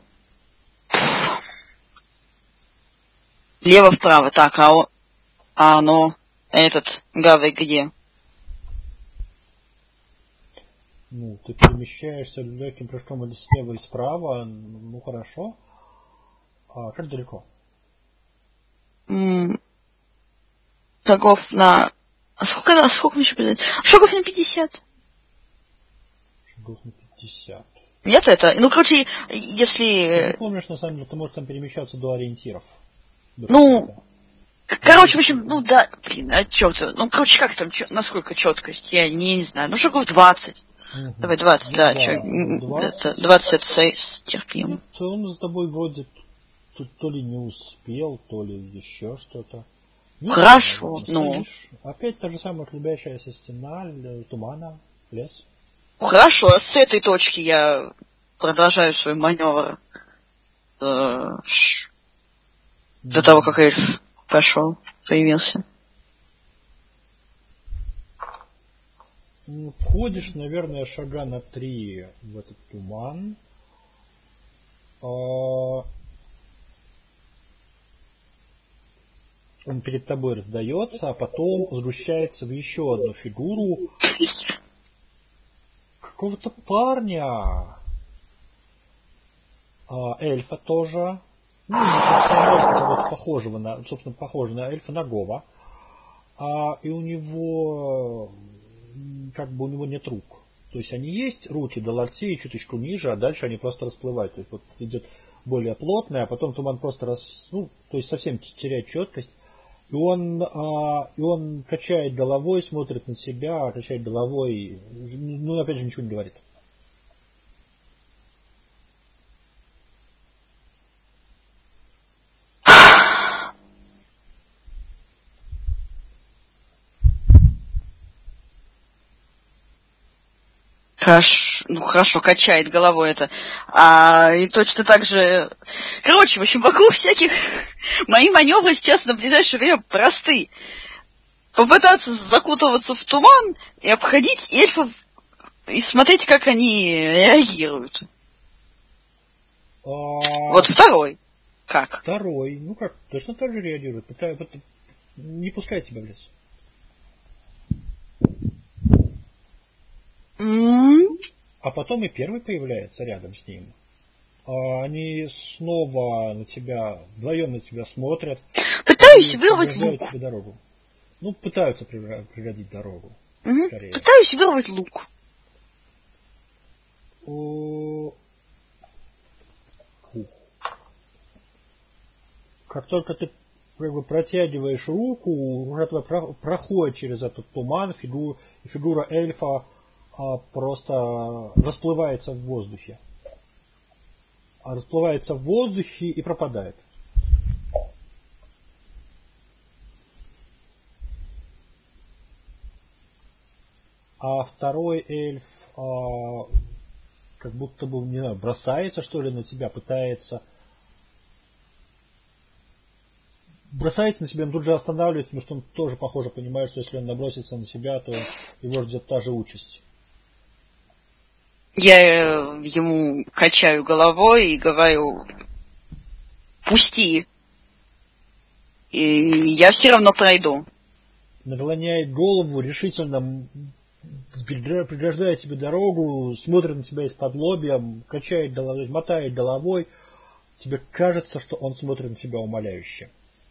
лево-вправо, так, а, о, а оно, этот, Гавой где? Ну, ты перемещаешься легким прыжком или слева, и справа, ну хорошо. А как далеко? М, Шагов на... А сколько, на, сколько мне еще пятьдесят? Шагов на пятьдесят. Шагов на пятьдесят. Нет, это... Ну, короче, Ты если... не помнишь, на самом деле, ты можешь там перемещаться до ориентиров. До Ну, каких-то. к- короче, в общем, ну да, блин, а чё ты? Ну, короче, как там, чё, насколько четкость? Я не, не знаю. Ну, шагов двадцать. Мгм. Давай двадцать, Ну, да, да, чё, ну, м, двадцать. это, двадцать это с- терпимо. Нет, он с тобой вроде то, то ли не успел, то ли еще что-то. Нет, Хорошо, ладно, ну. стоишь. Опять та же самая клубящаяся стена, л- тумана, лес. Хорошо, с этой точки я продолжаю свой маневр. Э, ш- До того, как эльф пошел, появился. Ну, входишь, наверное, шага на три в этот туман. А, Он перед тобой раздается, а потом сгущается в еще одну фигуру какого-то парня. А, эльфа тоже. Ну, не совсем эльфа, кого-то похожего на, собственно, похожего на эльфа, на Гова. А, и у него, м, как бы у него нет рук. То есть они есть, руки до локтей чуточку ниже, а дальше они просто расплывают. То есть вот идет более плотная, а потом туман просто рас, ну, то есть совсем теряет четкость. И он, а, и он качает головой, смотрит на себя, качает головой, ну, опять же, ничего не говорит. Хорошо, ну хорошо, качает головой это. А, и точно так же... Короче, в общем, вокруг всяких... Мои маневры сейчас на ближайшее время просты. Попытаться закутываться в туман и обходить эльфов и смотреть, как они реагируют. А... Вот второй. Как? Второй. Ну как, точно так же реагирует. Пытаю, пыта... Не пускай тебя в лес. Mm-hmm. А потом и первый появляется рядом с ним. А они снова на тебя, вдвоем на тебя смотрят. Пытаюсь вырвать лук. Тебе дорогу. Ну, пытаются преградить дорогу. Угу. Пытаюсь вырвать лук. О... Как только ты как бы протягиваешь руку, рука твоя проходит через этот туман, фигура, фигура эльфа а, просто расплывается в воздухе. А расплывается в воздухе и пропадает. А второй эльф а, как будто бы, не знаю, бросается что ли на тебя, пытается... Бросается на себя, он тут же останавливается, потому что он тоже, похоже, понимает, что если он набросится на себя, то его ждет та же участь. Я ему качаю головой и говорю, пусти. И я все равно пройду. Наклоняет голову, решительно преграждает себе дорогу, смотрит на тебя из-под лобья, качает головой, мотает головой. Тебе кажется, что он смотрит на тебя умоляюще.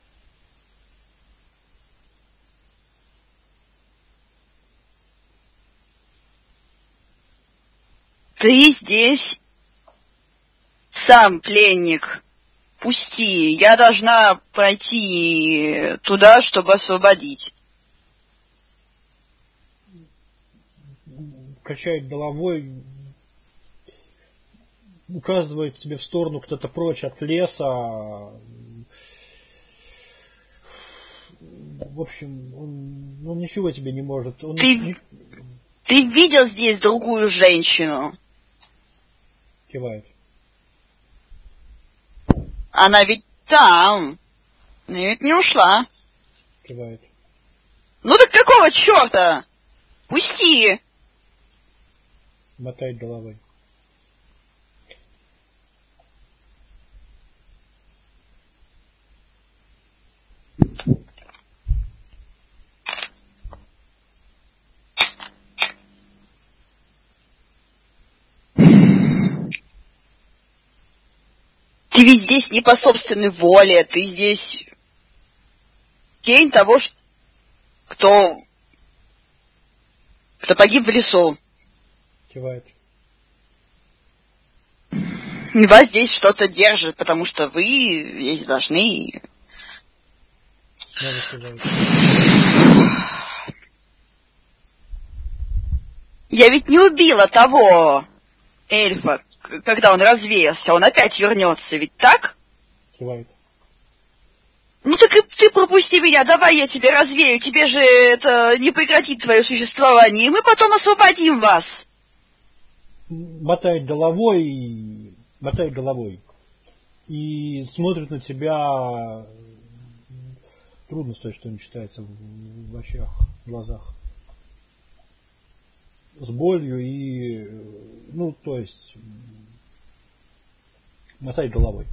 Ты здесь сам пленник. Пусти. Я должна пройти туда, чтобы освободить. Качает головой, указывает тебе в сторону кто-то прочь от леса. В общем, он, он ничего тебе не может. Он ты, не... ты видел здесь другую женщину? Кивает. Она ведь там. Она ведь не ушла. Кивает. Ну так какого черта? Пусти. Мотает головой. Ты ведь здесь не по собственной воле, ты здесь тень того, кто, кто погиб в лесу. Кивает. И вас здесь что-то держит, потому что вы здесь должны... Снова кивает. Я ведь не убила того эльфа, когда он развеялся. Он опять вернется, ведь так? Кивает. Ну так и ты пропусти меня, давай я тебя развею. Тебе же это не прекратит твое существование, и мы потом освободим вас. Мотает головой, мотает головой. И смотрит на тебя. Трудно сказать, что не читается в, в очах, в глазах. С болью и, ну, то есть, мотает головой.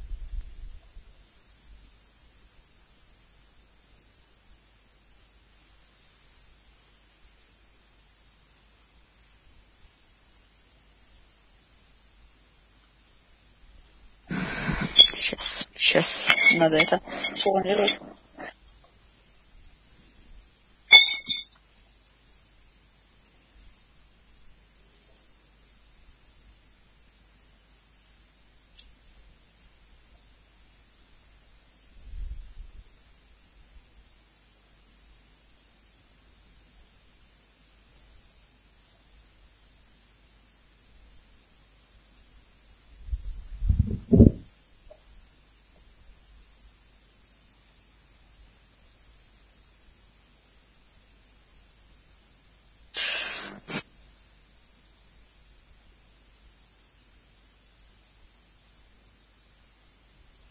Сейчас, сейчас надо это сформулировать.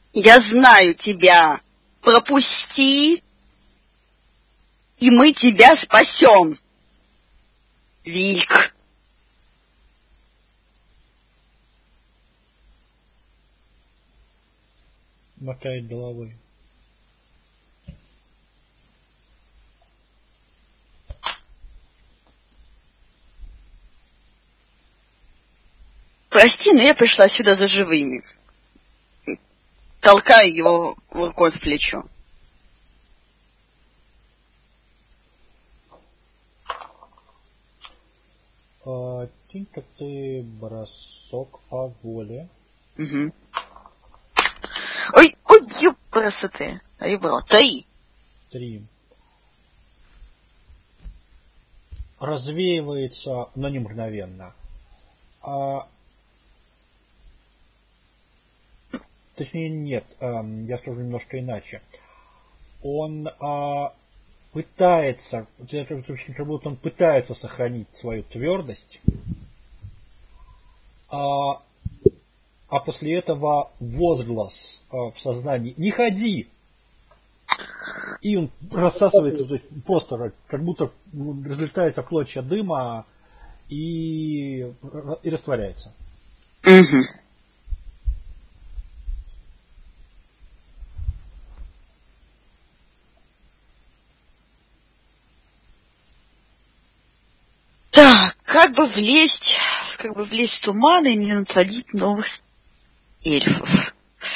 Я знаю тебя. Пропусти, и мы тебя спасем. Вильк. Мотает головой. Прости, но я пришла сюда за живыми. Толкаю его рукой в плечо. А, кинь-ка ты бросок по воле. Угу. Ой, ой, ёпрасоты. А я брала. Три. Три. Развеивается, но не мгновенно. А, точнее, нет, а, я скажу немножко иначе. Он а, пытается, как будто он пытается сохранить свою твердость, а, а после этого возглас а, в сознании «Не ходи!» И он рассасывается, то есть просто как будто разлетается клочья дыма и, и растворяется. Угу. Так, как бы влезть, как бы влезть в туман и не насадить новых эльфов.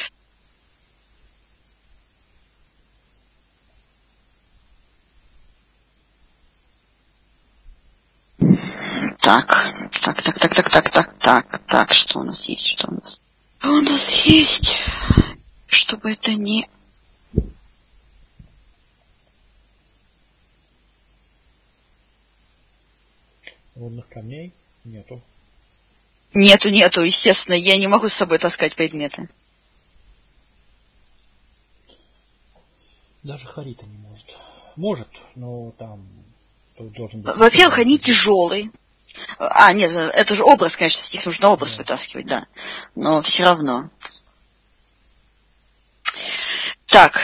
Так, так, так, так, так, так, так, так, так, что у нас есть, что у нас? Что у нас есть, чтобы это не... Водных камней нету. Нету, нету, естественно, я не могу с собой таскать предметы. Даже Харита не может. Может, но там должен быть... Во-первых, они тяжелые. А, нет, это же образ, конечно, с них нужно образ да. вытаскивать, да. Но все равно. Так.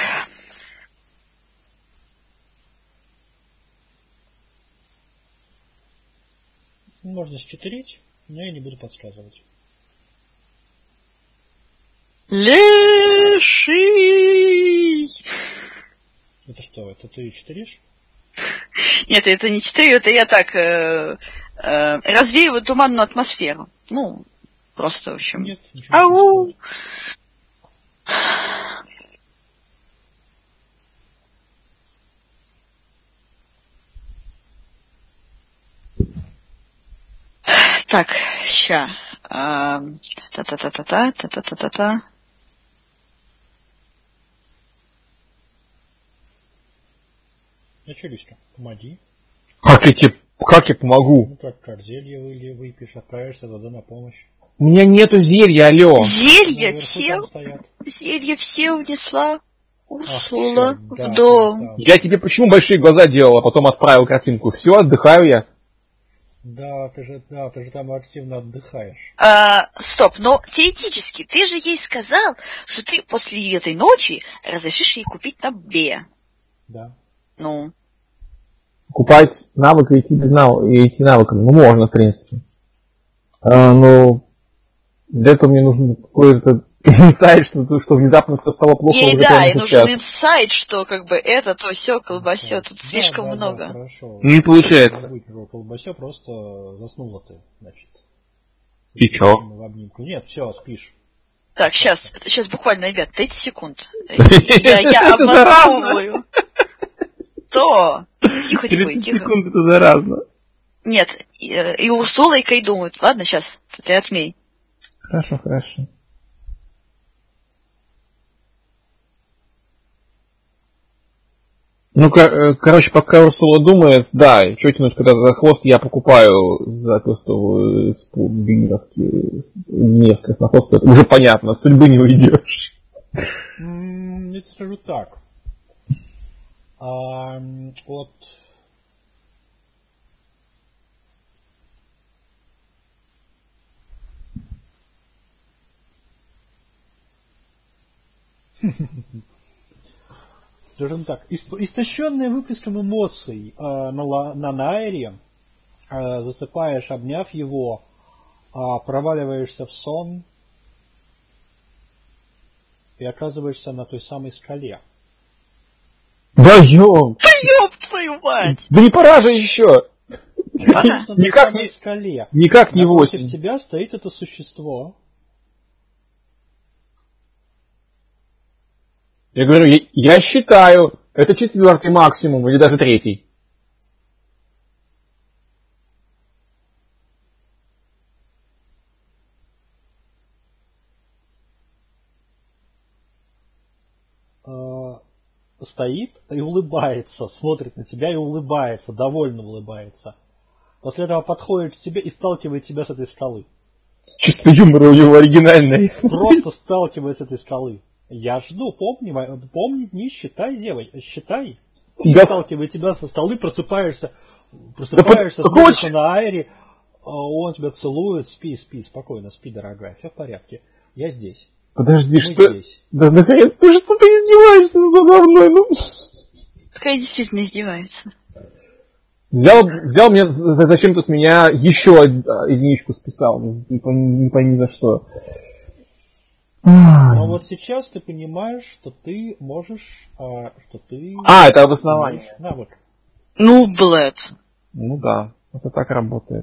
Можно счетырить, но я не буду подсказывать. Леший! Это что, это ты четыришь? Нет, это не четыре, это я так э, э, развеиваю туманную атмосферу. Ну, просто, в общем... Нет, ничего не Ау! Так, ща. Та-та-та-та-та, та-та-та-та-та. На челюстью. Помоги. Как я тебе, как я помогу? Ну как, как зелье вы, выпьешь, отправишься туда на помощь. У меня нету зелья, алло. Зелье все? Зелье все унесла Урсула Ах, в да, дом. да. Я тебе почему большие глаза делал, а потом отправил картинку? Все, отдыхаю я. Да, ты же, да, ты же там активно отдыхаешь. А, стоп, но теоретически ты же ей сказал, что ты после этой ночи разрешишь ей купить на Б. Да. Ну. Купать навык и идти без навыка, и идти навыками. Ну, можно, в принципе. А, но для этого мне нужен какой-то инсайт, что, что внезапно все стало плохо. Ей, да, и нужен инсайт, что как бы это, то все, колбасё, тут да, слишком да, много. Да, хорошо. Не получается. Не будет колбасё, просто заснула ты, значит. И чё? В обнимку. Нет, все, спишь. Так, сейчас, сейчас буквально, ребят, тридцать секунд. Я, я обосновываю. То. Тихо, тихо, тридцать тихо. секунд это заразно. Нет, и Урсула, и Кай думают. Ладно, сейчас, ты отмей. Хорошо, хорошо. Ну, короче, пока Урсула думает, да, еще тянуть когда-то за хвост, я покупаю за квестовую несколько снохвост, уже понятно, от судьбы не уйдешь. Я тебе скажу так. А, от Скажем так, истощенная выплеском эмоций э, на, на Найре, э, засыпаешь, обняв его, э, проваливаешься в сон и оказываешься на той самой скале. Да ёб! Да ёб твою мать! Да не пора же еще! Пора. Никак не скале. Никак не восемь. Напротив тебя стоит это существо. Я говорю, я, я считаю, это четвертый максимум, или даже третий. Стоит и улыбается, смотрит на тебя и улыбается, довольно улыбается. После этого подходит к тебе и сталкивает тебя с этой скалы. Чувство юмора у него оригинальное. Просто сталкивает с этой скалы. Я жду, помни, помни, не считай, девочка, считай. Тебя... И сталкивает тебя со скалы, просыпаешься, просыпаешься, да смотришь под... на Айри, он тебя целует, спи, спи, спокойно, спи, дорогая, все в порядке, я здесь. Подожди, Мы что? Здесь. Да наконец, ты что-то издеваешься надо мной, ну. Скай действительно издевается. Взял, взял мне зачем-то с меня еще единичку списал, не пойми, не пойми за что. Но вот сейчас ты понимаешь, что ты можешь, а, что ты... А, это обоснование. Да, вот. Ну, блядь. Ну да, это так работает.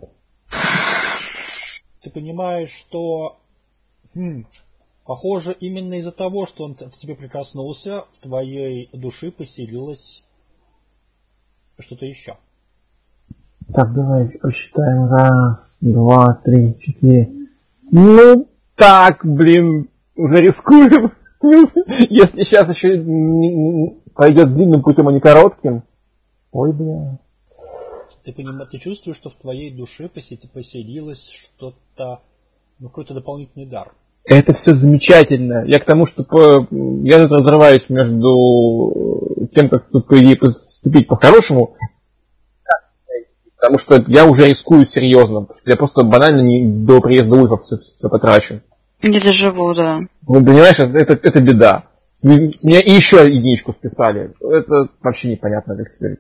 Ты понимаешь, что... Хм, похоже, именно из-за того, что он к тебе прикоснулся, в твоей души поселилось что-то еще. Так, давай посчитаем. Раз, два, три, четыре. Ну, так, блин, уже рискуем. Если сейчас еще не, не, пойдет длинным путем, а не коротким. Ой, бля. Ты, понимаешь, ты чувствуешь, что в твоей душе поселилось что-то, ну, какой-то дополнительный дар. Это все замечательно. Я к тому, что по... я тут разрываюсь между тем, как тут, по идее, поступить по-хорошему, потому что я уже рискую серьезно. Я просто банально не до приезда Ульфа все, все потрачу. Не доживу, да. Ну, понимаешь, это, это беда. Мне и еще единичку списали. Это вообще непонятно, как теперь.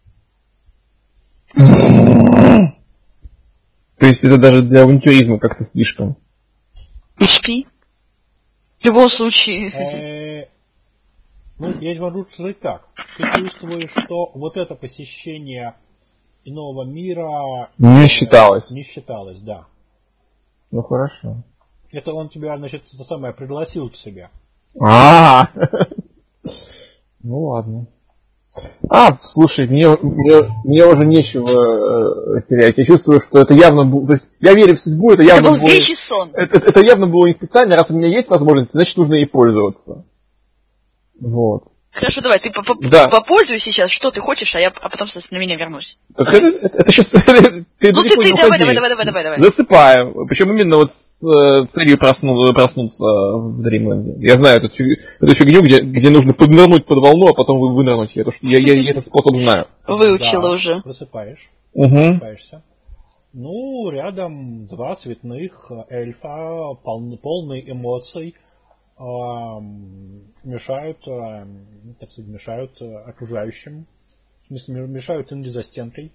То есть это даже для авантюризма как-то слишком. Спи. В любом случае. Ну, я могу сказать так. Ты чувствуешь, что вот это посещение иного мира... Не считалось. Не считалось, да. Ну, хорошо. Это он тебя, значит, это самое, пригласил к себе. А, ну ладно. А, слушай, мне, мне, мне уже нечего э, терять. Я чувствую, что это явно было... То есть я верю в судьбу, это явно это был было... вещий сон. Это, это явно было не специально, раз у меня есть возможность, значит нужно ей пользоваться. Вот. Хорошо, давай, ты да. попользуй сейчас, что ты хочешь, а я а потом, соответственно, на меня вернусь. Так это, это, это сейчас... Ты ну ты, ты давай, давай, давай, давай, давай. Засыпаем. Причем именно вот с э, целью просну, проснуться в Дримленде. Я знаю эту, эту фигню, где, где нужно поднырнуть под волну, а потом вы вынырнуть. Я, я, я, я этот способ знаю. Выучила да, уже. Просыпаешь. Угу. Просыпаешься. Ну, рядом два цветных эльфа, пол, полные эмоций, э, мешают, э, так сказать, мешают окружающим. В смысле, мешают Инге за стенкой.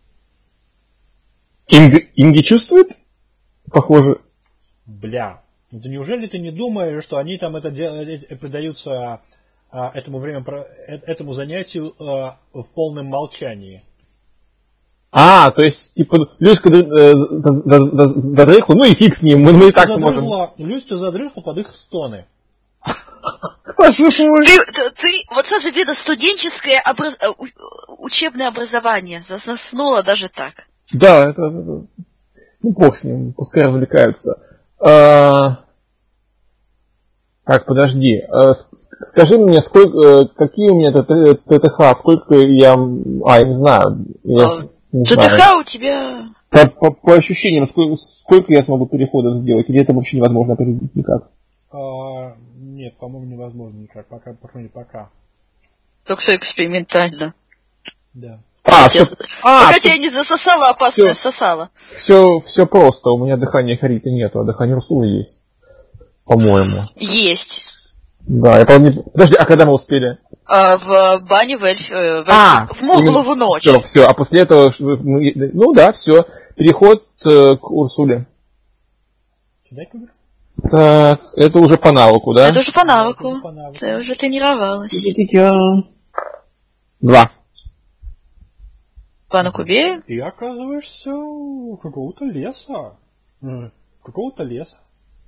Инги, Инги чувствует? Похоже. Бля. Ну ты неужели ты не думаешь, что они там это делают, предаются а, этому время, этому занятию а, в полном молчании? А, то есть, типа, Люська э, задрыхла, ну и фиг с ним, мы, мы и так сможем. Люська задрыхла под их стоны. Ты, ты, ты, вот сразу видно студенческое образ... учебное образование. Заснула даже так. Да, это, это... Ну, бог с ним, пускай развлекаются. А... Так, подожди. А, скажи мне, сколько, какие у меня ТТХ, сколько я... А, я не знаю. Я а, не ТТХ знаю. у тебя... По, по, по ощущениям, сколько, сколько я смогу переходов сделать? Или это вообще невозможно определить никак? А, нет, по-моему, невозможно никак. Пока, по крайней мере, пока. Только что экспериментально. Да. А, все, все, а, пока все, тебя не засосала, опасная все, сосала. Все, все просто. У меня дыхания Хариты нету, а дыхание Русулы есть. По-моему. Есть. Да, я помню. Подожди, а когда мы успели? А, в бане в эльф... в, А, в Моглову ночь. Все, все, а после этого, ну да, все, переход э, к Урсуле. Так, это уже по навыку, да? Это уже по навыку. Ты уже тренировалась. Два. Два на кубе. И оказываешься у какого-то леса. Какого-то леса.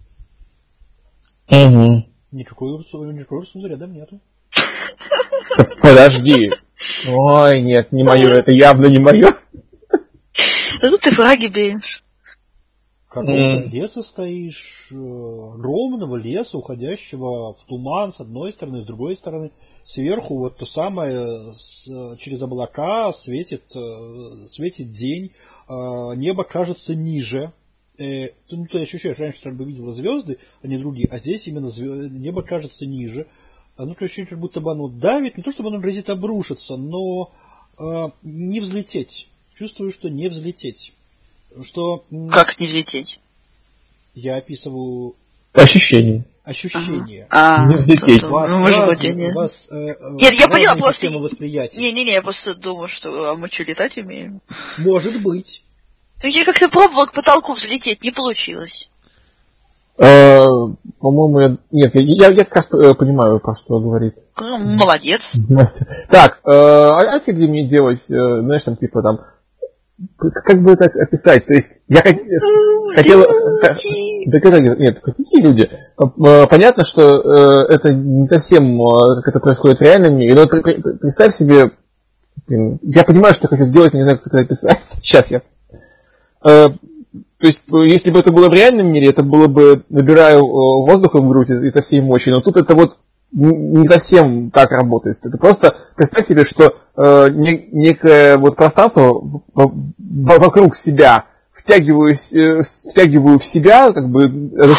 Угу. Никакой Урсулы, никакой Урсулы рядом нету. Подожди. Ой, нет, не мое, это явно не мое. Да тут ты фраги бьешь. Какого-то mm. леса стоишь, огромного леса, уходящего в туман с одной стороны, с другой стороны. Сверху вот то самое, с, через облака светит, светит день, небо кажется ниже. Э, ну, ты ощущаешь, раньше как бы видел звезды, а не другие, а здесь именно звезды, небо кажется ниже. Оно ощущение, как будто бы оно давит, не то чтобы оно грозит обрушиться, но э, не взлететь. Чувствую, что не взлететь. Что... Как не взлететь? Я описываю... Ощущение. Ощущение. А, не взлететь. Вас, ну, раз, может, нет. Вас, э, нет, я поняла просто... восприятия. Не-не-не, я просто думаю, что а мы что, летать умеем? Может быть. Ну, я как-то пробовала к потолку взлететь, не получилось. Э, по-моему, я... Нет, я, я как раз понимаю, про что говорит. Молодец. Так, э, а как мне делать, э, знаешь, там, типа, там, как бы так описать? То есть, я как, хотел... Да когда... Нет, какие люди? Понятно, что э, это не совсем, как это происходит в реальном мире, но представь себе... Я понимаю, что я хочу сделать, но не знаю, как это описать. Сейчас я... Э, То есть, если бы это было в реальном мире, это было бы набираю воздуха в грудь и со всей мощи, но тут это вот не совсем так работает. Это просто представь себе, что э, не, некое вот пространство вокруг себя втягиваю, э, втягиваю в себя, как бы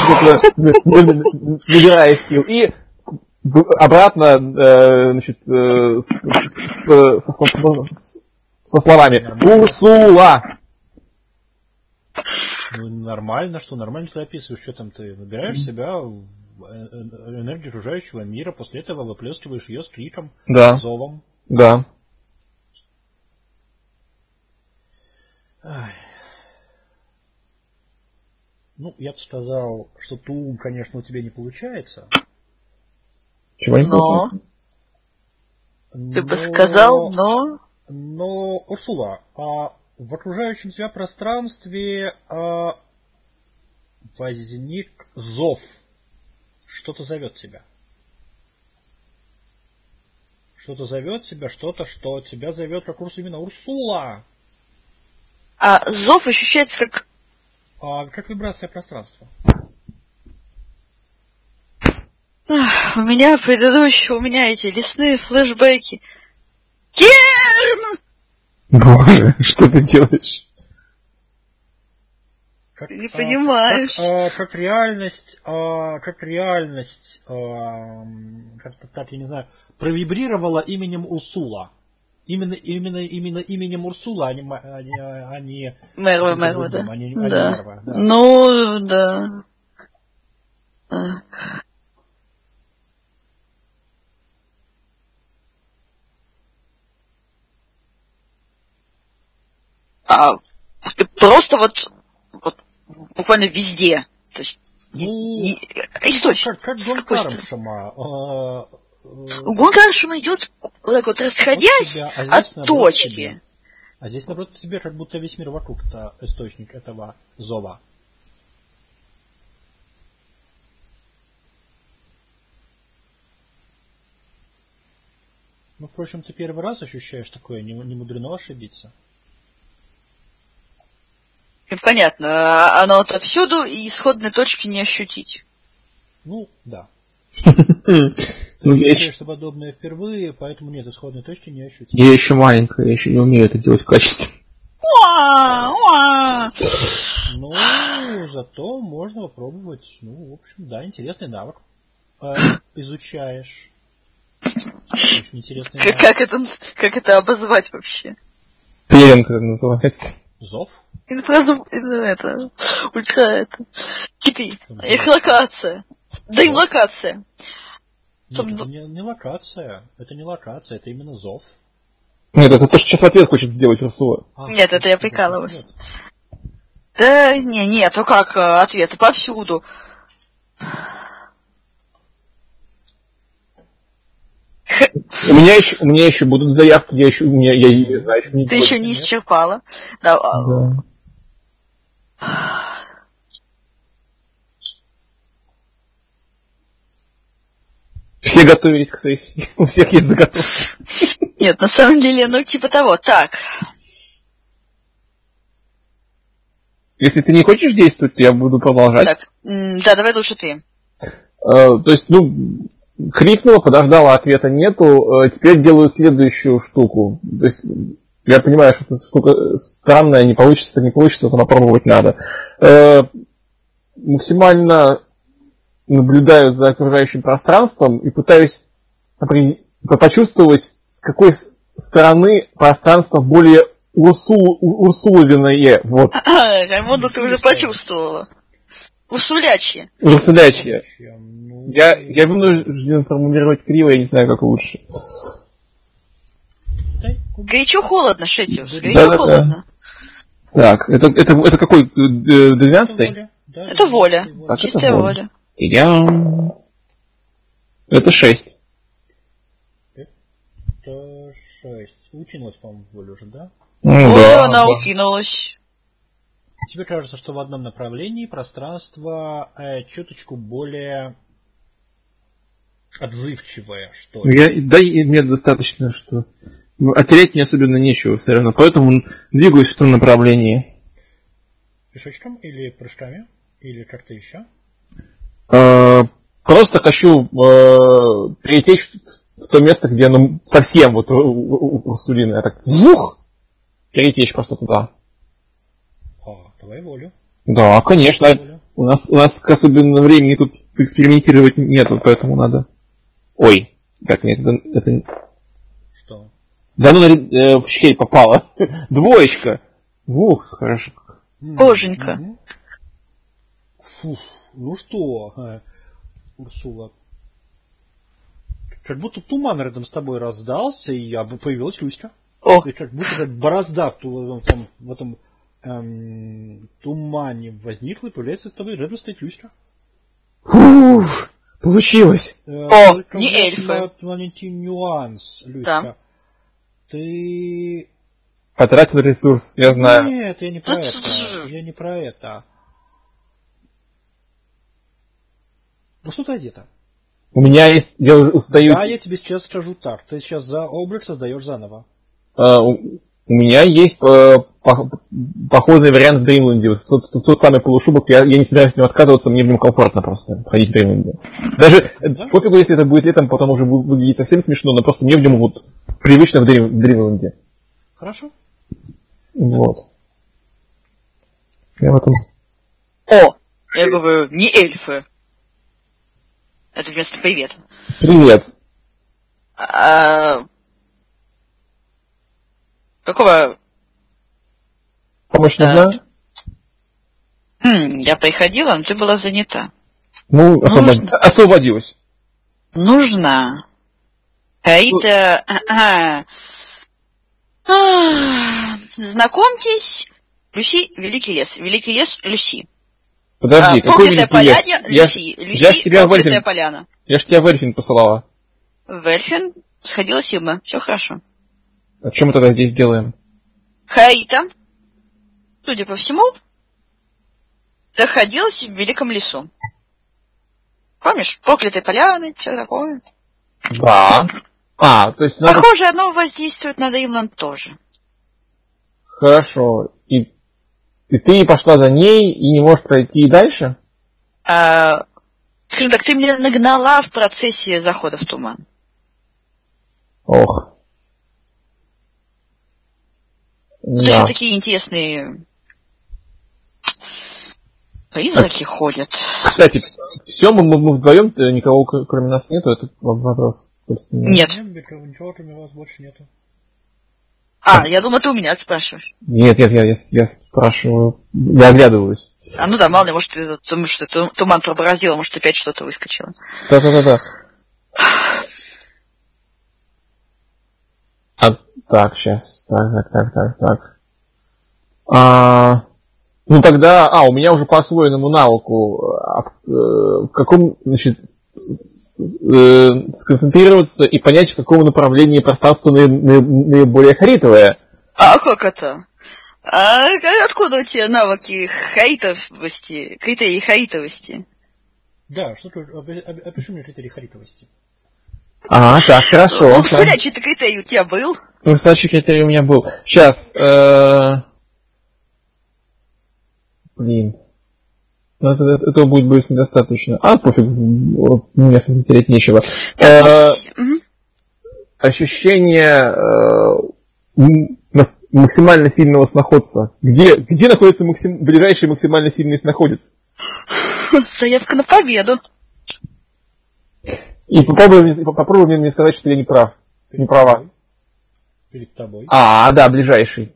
набирая сил, и обратно э, значит, э, с, с, с, со словами «Урсула!». Ну, нормально, что нормально ты описываешь, что там ты набираешь себя энергию окружающего мира, после этого выплескиваешь ее с криком, да. зовом. Да. Ай. Ну, я бы сказал, что тум, конечно, у тебя не получается. Чего не но... но... Ты бы сказал, но... Но, Урсула, а в окружающем тебя пространстве а, возник зов. Что-то зовет тебя. Что-то зовет тебя, что-то, что тебя зовет как Урсу, именно Урсула. А зов ощущается как... А, как вибрация пространства. Ах, у меня предыдущие, у меня эти лесные флешбеки. Керн! Боже, что ты делаешь? Как, ты не а, понимаешь. Как, а, как реальность, а, как реальность, а, как-то так, я не знаю, провибрировала именем Урсула. Именно, именно, именно именем Урсула, а не, а не, а не Мерва, Мерва, да. А не, да. А не Мерва, да. Ну, да. А. А, просто вот, вот буквально везде. То есть ну, не, не, источник. Как, как Гон Кармшама. А, Гон Кармшама идет вот так вот расходясь тебя, а от точки. Тебя. А здесь, наоборот, тебе как будто весь мир вокруг это источник этого зова. Ну, впрочем, ты первый раз ощущаешь такое, не, не мудрено ошибиться. Понятно, оно отовсюду, и исходной точки не ощутить. Ну, да. Ну, я еще... что подобное впервые, поэтому нет, исходной точки не ощутить. Я еще маленькая, я еще не умею это делать качественно. Ну, зато можно попробовать. Ну, в общем, да, интересный навык. А, изучаешь. Очень интересный навык. Как это, как это обозвать вообще? Перинг это называется. Зов? Инфразум... Это... Ультра это... Кипи. Эхолокация. Да, локация. Нет, это не, не локация. Это не локация, это именно зов. Нет, это то, что сейчас ответ хочет сделать Урсула. А, нет, это я прикалываюсь. Да, не, нет, ну как ответы повсюду. У меня еще, у меня еще будут заявки, я еще, у меня, я не знаю, еще не Ты еще не исчерпала. Да. Да. Все готовились к сессии, у всех есть заготовки. Нет, на самом деле, ну типа того. Так. Если ты не хочешь действовать, то я буду продолжать. Так, да, давай лучше ты. Uh, то есть, ну, крикнула, подождала, ответа нету. Uh, теперь делаю следующую штуку. То есть, я понимаю, что эта штука странная, не получится, не получится, то попробовать надо. Uh, максимально наблюдаю за окружающим пространством и пытаюсь почувствовать, с какой стороны пространство более урсул, урсуловиное. Вот. Раймонду ты уже почувствовала. Урсулячье. Урсулячье. Я, я вынужден формулировать криво, я не знаю, как лучше. Горячо-холодно, Шетиус. Горячо-холодно. Так, это, это, это какой? двенадцатый? Это воля. Так, чистая это воля. воля. Это шесть. Это шесть. Укинулась, по-моему, волю уже, да? Ну, воля, да, она да. укинулась. Тебе кажется, что в одном направлении пространство э, чуточку более отзывчивое, что ли? Я, да, и мне достаточно, что... А терять мне особенно нечего все равно, поэтому двигаюсь в том направлении. Пешочком или прыжками? Или как-то еще? Э, просто хочу э, перетечь в то место, где оно совсем вот урсулиное. Так, вух! Перетечь просто туда. А, давай волю. Да, конечно. Волю. У нас, у нас особенно времени тут экспериментировать нету, поэтому надо... Ой, как нет, это... это... Что? Да ну, э, в щель попала. Двоечка. Вух, хорошо. Боженька. Mm-hmm. Фух, ну что, Урсула. Как будто туман рядом с тобой раздался, и появилась Люська. О. И как будто как борозда в, там, в этом эм, тумане возникла, и появляется с тобой рядом стоит Люська. Фух, получилось. Э, О, только не эльфы. Маленький нюанс, Люська. Да. Ты... Потратил ресурс, я знаю. Нет, я не про это. Я не про это. Ну что ты одета? У меня есть... Я устаю... Да, я тебе сейчас скажу так. Ты сейчас за облик создаешь заново. А, у, у меня есть по, по, походный вариант в Дримленде. Тот, тот, тот самый полушубок, я, я не собираюсь от него отказываться, мне в нем комфортно просто ходить в Дримленде. Даже да? Пофигу, если это будет летом, потом уже будет выглядеть совсем смешно, но просто мне в нем вот привычно в, Дрим, в Дримленде. Хорошо. Вот. Я в этом... О, я говорю, не эльфы. Это вместо привета. Привет. А... Какого? Помощь нужна? А... Хм, я приходила, но ты была занята. Ну, освобод... Нужна. освободилась. Нужна. Хаита... А... А... Знакомьтесь, Люси, Великий лес. Великий лес, Люси. Подожди, а, какой Великий поляня, лес? Люси, я, Люси, я ж тебя в Эльфин... поляна. Я ж тебя в Эльфин посылала. В Эльфин сходила Сигма, все хорошо. А что мы тогда здесь делаем? Хаита, судя по всему, находилась в Великом лесу. Помнишь, проклятые поляны, все такое. Да. А, то есть... Надо... Похоже, оно воздействует на Дримленд тоже. Хорошо. И... И ты пошла за ней и не можешь пройти дальше? А, скажем так, ты меня нагнала в процессе захода в туман. Ох. Тут да. Еще такие интересные призраки а, ходят. Кстати, все, мы, мы, мы вдвоем, никого кроме нас нету, это вопрос. Нет. Ничего кроме вас больше нету. А, я думаю, ты у меня спрашиваешь. Нет, нет, я, я, я спрашиваю, я оглядываюсь. А ну да, мало ли, может, ты, потому что ты туман пробороздила, может, опять что-то выскочило. Да-да-да-да. Так, сейчас. Так, так, так, так, так. А, ну тогда, а, у меня уже по освоенному навыку, а, э, в каком, значит, э, сконцентрироваться и понять, в каком направлении пространство наиболее харитовое. А как это? А откуда у тебя навыки харитовости, критерии харитовости? Да, что тут, опиши мне критерии харитовости. А, так, хорошо. Ну, судячий-то критерий у тебя был. Ну, судячий критерий у меня был. Сейчас, э... блин. Ну, это, это, этого будет боюсь недостаточно. А, пофиг, мне терять нечего. Э, ощущение э, максимально сильного сноходца. Где, где находится максим, ближайший максимально сильный сноходец? Заявка на победу. И попробуй, попробуй мне сказать, что я не прав. Перед не права. Тобой. Перед тобой. А, да, ближайший.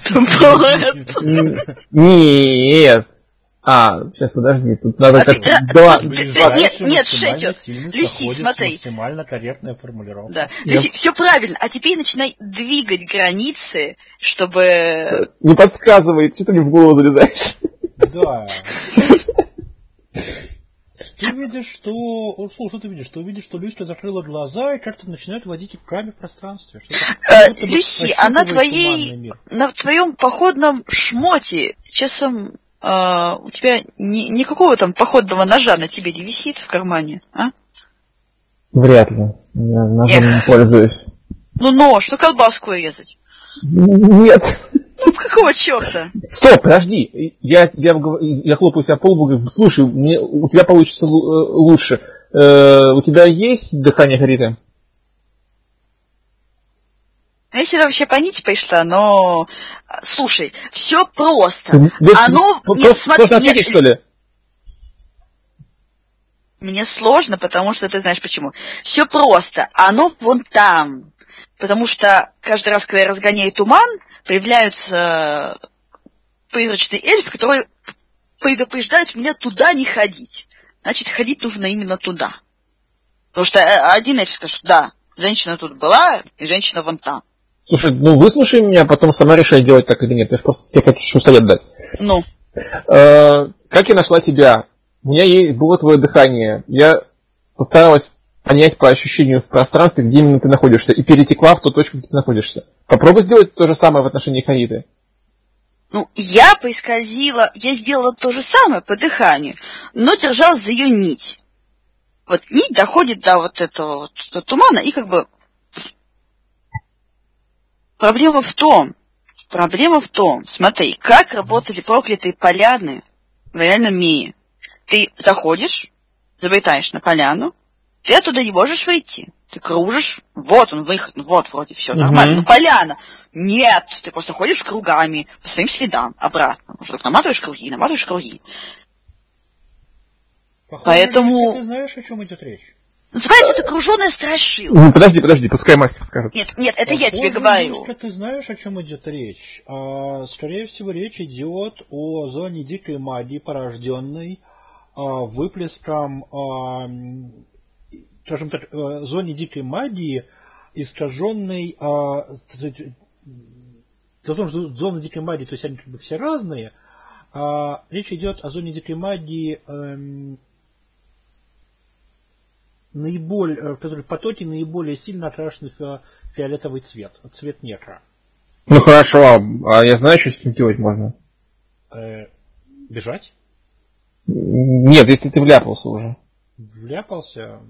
Нет. А, сейчас подожди, тут надо как два... Нет, нет, Шекер, Люси, смотри. Максимально корректная формулировка. Да, Люси, все правильно, а теперь начинай двигать границы, чтобы... Не подсказывай, что ты мне в голову залезаешь? Да. Ты видишь, что... О, слушай, ты видишь, что видишь, что Люська закрыла глаза и как-то начинает водить руками в пространстве. Э, Люси, а на твоей... На твоем походном шмоте, часом... Uh, у тебя ни, никакого там походного ножа на тебе не висит в кармане, а? Вряд ли. Я ножом не пользуюсь. Ну нож, ну колбаску резать. Нет. Ну какого черта? Стоп, подожди. Я, я, я хлопаю себя по лбу, говорю, слушай, мне, у тебя получится лучше. Э, у тебя есть дыхание хариты? Я сюда вообще по нити пришла, но... Слушай, все просто. Ты, Оно... Просто, нет, смотри, просто ответить, нет, что ли? Мне сложно, потому что ты знаешь почему. Все просто. Оно вон там. Потому что каждый раз, когда я разгоняю туман, появляются призрачные эльфы, которые предупреждают меня туда не ходить. Значит, ходить нужно именно туда. Потому что один эльф скажет, да, женщина тут была, и женщина вон там. Слушай, ну выслушай меня, потом сама решай, делать так или нет. Я же просто тебе хочу совет дать. Ну. Э, как я нашла тебя? У меня есть, было твое дыхание. Я постаралась понять по ощущению в пространстве, где именно ты находишься, и перетекла в ту точку, где ты находишься. Попробуй сделать то же самое в отношении Хариты. Ну, я поискользила, я сделала то же самое по дыханию, но держалась за ее нить. Вот нить доходит до вот этого вот до тумана, и как бы... Проблема в том, проблема в том, смотри, как работали проклятые поляны в реальном мире. Ты заходишь, залетаешь на поляну, ты оттуда не можешь выйти. Ты кружишь, вот он выход, ну вот вроде все нормально. Ну поляна, нет, ты просто ходишь кругами по своим следам обратно. Уже так наматываешь круги, наматываешь круги. Похоже, поэтому... Ты знаешь, о чем идет речь? Называется это круженая страшилка. Ну, подожди, подожди, пускай мастер скажет. Нет, нет, это Похоже, я тебе говорю. Что ты знаешь, о чем идет речь. А, скорее всего, речь идет о зоне дикой магии, порожденной а, выплеском, а, скажем так, а, зоне дикой магии, искаженной... А, зона дикой магии, то есть они как бы все разные. А, речь идет о зоне дикой магии... А, наиболее, в которой потоки наиболее сильно окрашены в фиолетовый цвет, цвет некра. Ну хорошо, а я знаю, что с этим делать можно? Э, бежать? Нет, если ты вляпался уже. Вляпался?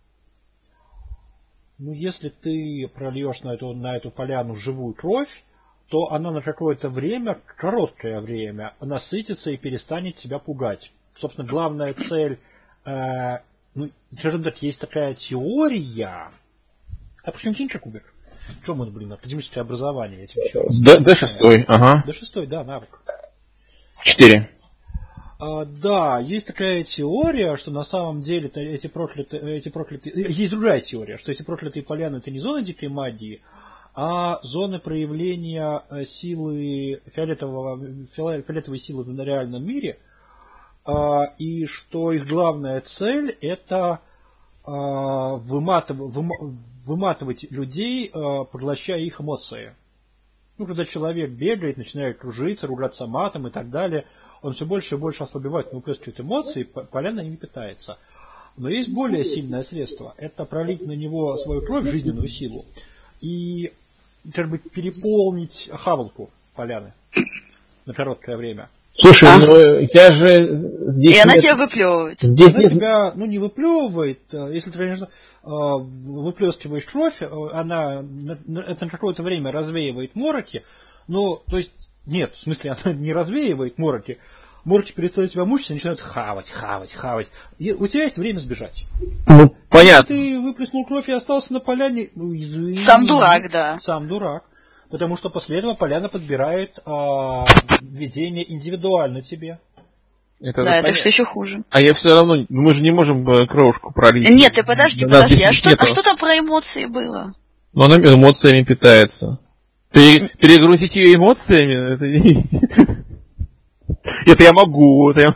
Ну, если ты прольешь на эту, на эту поляну живую кровь, то она на какое-то время, короткое время, насытится и перестанет тебя пугать. Собственно, главная цель... Э, Ну, скажем так, есть такая теория. А почему кинь как убер? Что мы, блин, академическое образование? Я тебе еще раз Д, Д шестой, ага. Д шестой, да, навык. Четыре. А, да, есть такая теория, что на самом деле эти проклятые, эти проклятые... Есть другая теория, что эти проклятые поляны это не зоны дикой магии, а зоны проявления силы фиолетового, фиолетовой силы в реальном мире, и что их главная цель это выматывать, выматывать людей, э, поглощая их эмоции. Ну, когда человек бегает, начинает кружиться, ругаться матом и так далее, он все больше и больше ослабевает, выплескивает эмоции, поляна не питается. Но есть более сильное средство. Это пролить на него свою кровь, жизненную силу, и, как бы, переполнить хавалку поляны на короткое время. Слушай, а? ну я же здесь... И она нет... тебя выплевывает. Здесь она нет... тебя, ну, не выплевывает, если ты, конечно, выплескиваешь кровь, она это на какое-то время развеивает мороки, но, то есть, нет, в смысле, она не развеивает мороки, мороки перестают тебя мучиться и начинают хавать, хавать, хавать. И у тебя есть время сбежать. Ну, понятно. Если ты выплеснул кровь и остался на поляне, ну, извини. Сам дурак, да. Сам дурак. Потому что после этого поляна подбирает а, ведение индивидуально тебе. Это да, это все еще хуже. А я все равно, мы же не можем кровушку пролить. Нет, ты подожди, да, подожди, а что, а что там про эмоции было? Ну, она эмоциями питается. Пере, перегрузить ее эмоциями, это не... Это я могу, это я...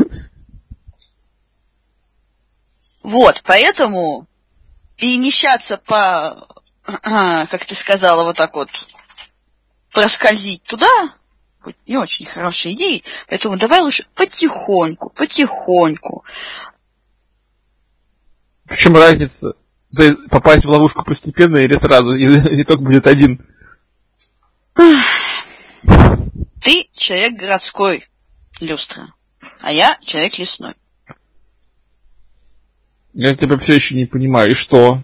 Вот, поэтому перемещаться по, как ты сказала, вот так вот, проскользить туда, не очень хорошая идея, поэтому давай лучше потихоньку, потихоньку. В чем разница? Попасть в ловушку постепенно или сразу? Итог будет один. Ты человек городской, люстра, а я человек лесной. Я тебя все еще не понимаю. И что?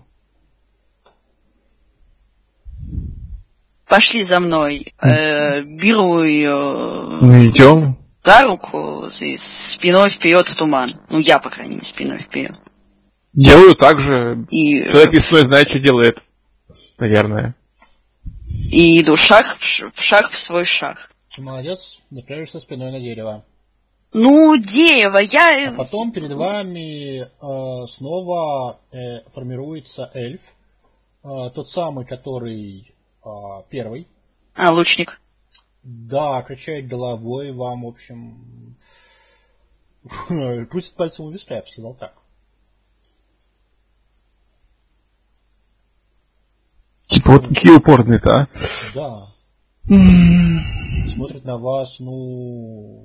Пошли за мной. Э, беру ее ну, идем. за руку и спиной вперед в туман. Ну, я, по крайней мере, спиной вперед. Делаю так же. И... Человек лесной знает, что делает. Наверное. И иду шаг в, ш... в шаг в свой шаг. Ты молодец, направишься спиной на дерево. Ну, дерево, я... А потом перед вами э, снова э, формируется эльф. Э, тот самый, который э, первый. А, лучник. Да, качает головой вам, в общем... крутит пальцем у виска, я бы сказал так. Типа вот какие упорные-то, а? Да. Смотрит на вас, ну...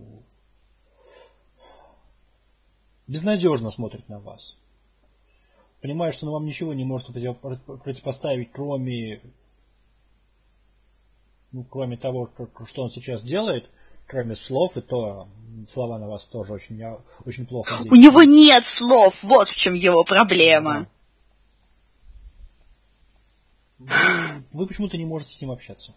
безнадежно смотрит на вас. Понимает, что он вам ничего не может противопоставить, кроме... ну, кроме того, что он сейчас делает, кроме слов, и то слова на вас тоже очень, очень плохо действуют. У него нет слов, вот в чем его проблема. Да. Вы, вы почему-то не можете с ним общаться.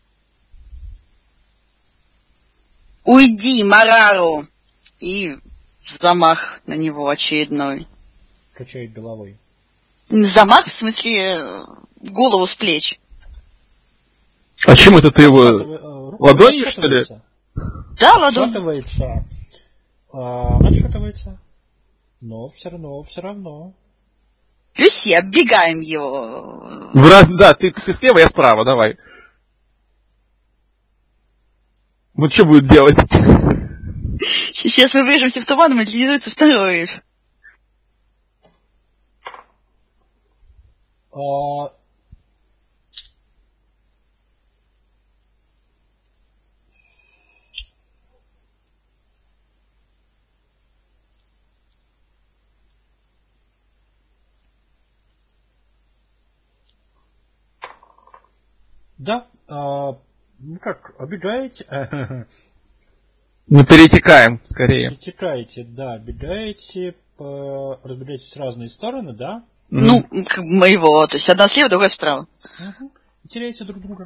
Уйди, Марару! И замах на него очередной. Качает головой. Замах, в смысле, голову с плеч. А чем это ты его... ладонью, что ли? Да, ладонью. Отшатывается. А, отшатывается. Но все равно, все равно. Люси, оббегаем его. В раз... Да, ты, ты слева, я справа, давай. Ну что будет делать? Сейчас мы врежемся в туман, и материализуется второй эльф. А... Да, а, ну как, обегаете? Мы перетекаем, скорее. Перетекаете, да, бегаете, по... разбегаетесь в разные стороны, да? Ну, моего, то есть одна слева, другая справа. Угу. И теряете друг друга.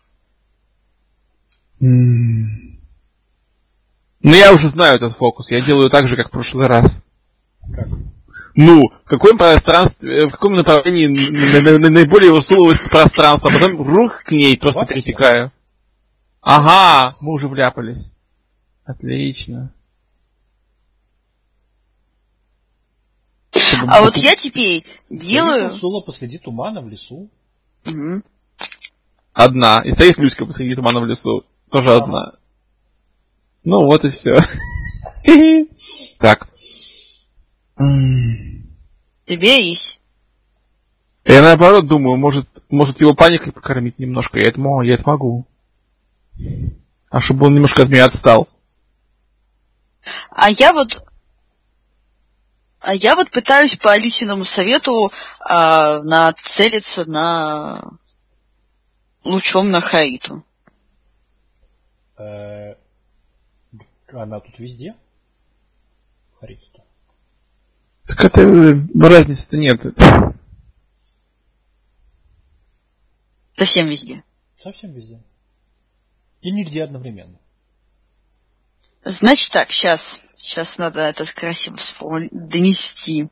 Mm. Ну, я уже знаю этот фокус, я делаю так же, как в прошлый раз. Как? Ну, в каком пространстве, в каком направлении наиболее высунулось пространство, а потом рух к ней просто перетекаю. Ага, мы уже вляпались. Отлично. А вот я теперь делаю... Сула посреди тумана в лесу. Угу. Одна. И стоит Люська посреди тумана в лесу. Тоже а. одна. Ну вот и все. Так. Ты берись. Я наоборот думаю, может, может его паникой покормить немножко, я это, могу, я это могу. А чтобы он немножко от меня отстал. А я вот... А я вот пытаюсь по Алисиному совету а, нацелиться на лучом на Хариту. Э, Она тут везде? Харита-то. Так это э, разницы-то нет. Совсем везде. Совсем везде. И нигде одновременно. Значит так, сейчас. Сейчас надо это красиво сформули- донести.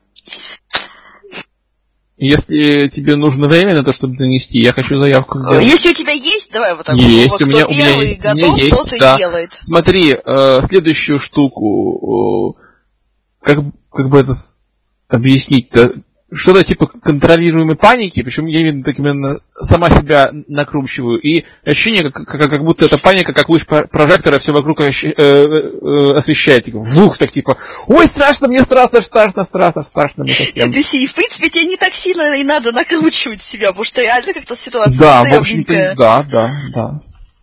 Если тебе нужно время на то, чтобы донести, я хочу заявку сделать. Если у тебя есть, давай вот так. Есть, Вот, у меня, кто у меня, первый есть, у меня готов, есть, тот и да. делает. Смотри, э, следующую штуку, э, как, как бы это объяснить-то? Что-то типа контролируемой паники, причем я именно, так именно сама себя накручиваю, и ощущение, как, как, как будто эта паника, как луч прожектора, все вокруг ощ, э, э, освещает. Типа, вжух, так типа, ой, страшно, мне страшно, страшно, страшно, страшно мне совсем. То есть, и в принципе, тебе не так сильно и надо накручивать себя, потому что реально как-то ситуация Да, в стрёмненькая. общем-то, да, да, да.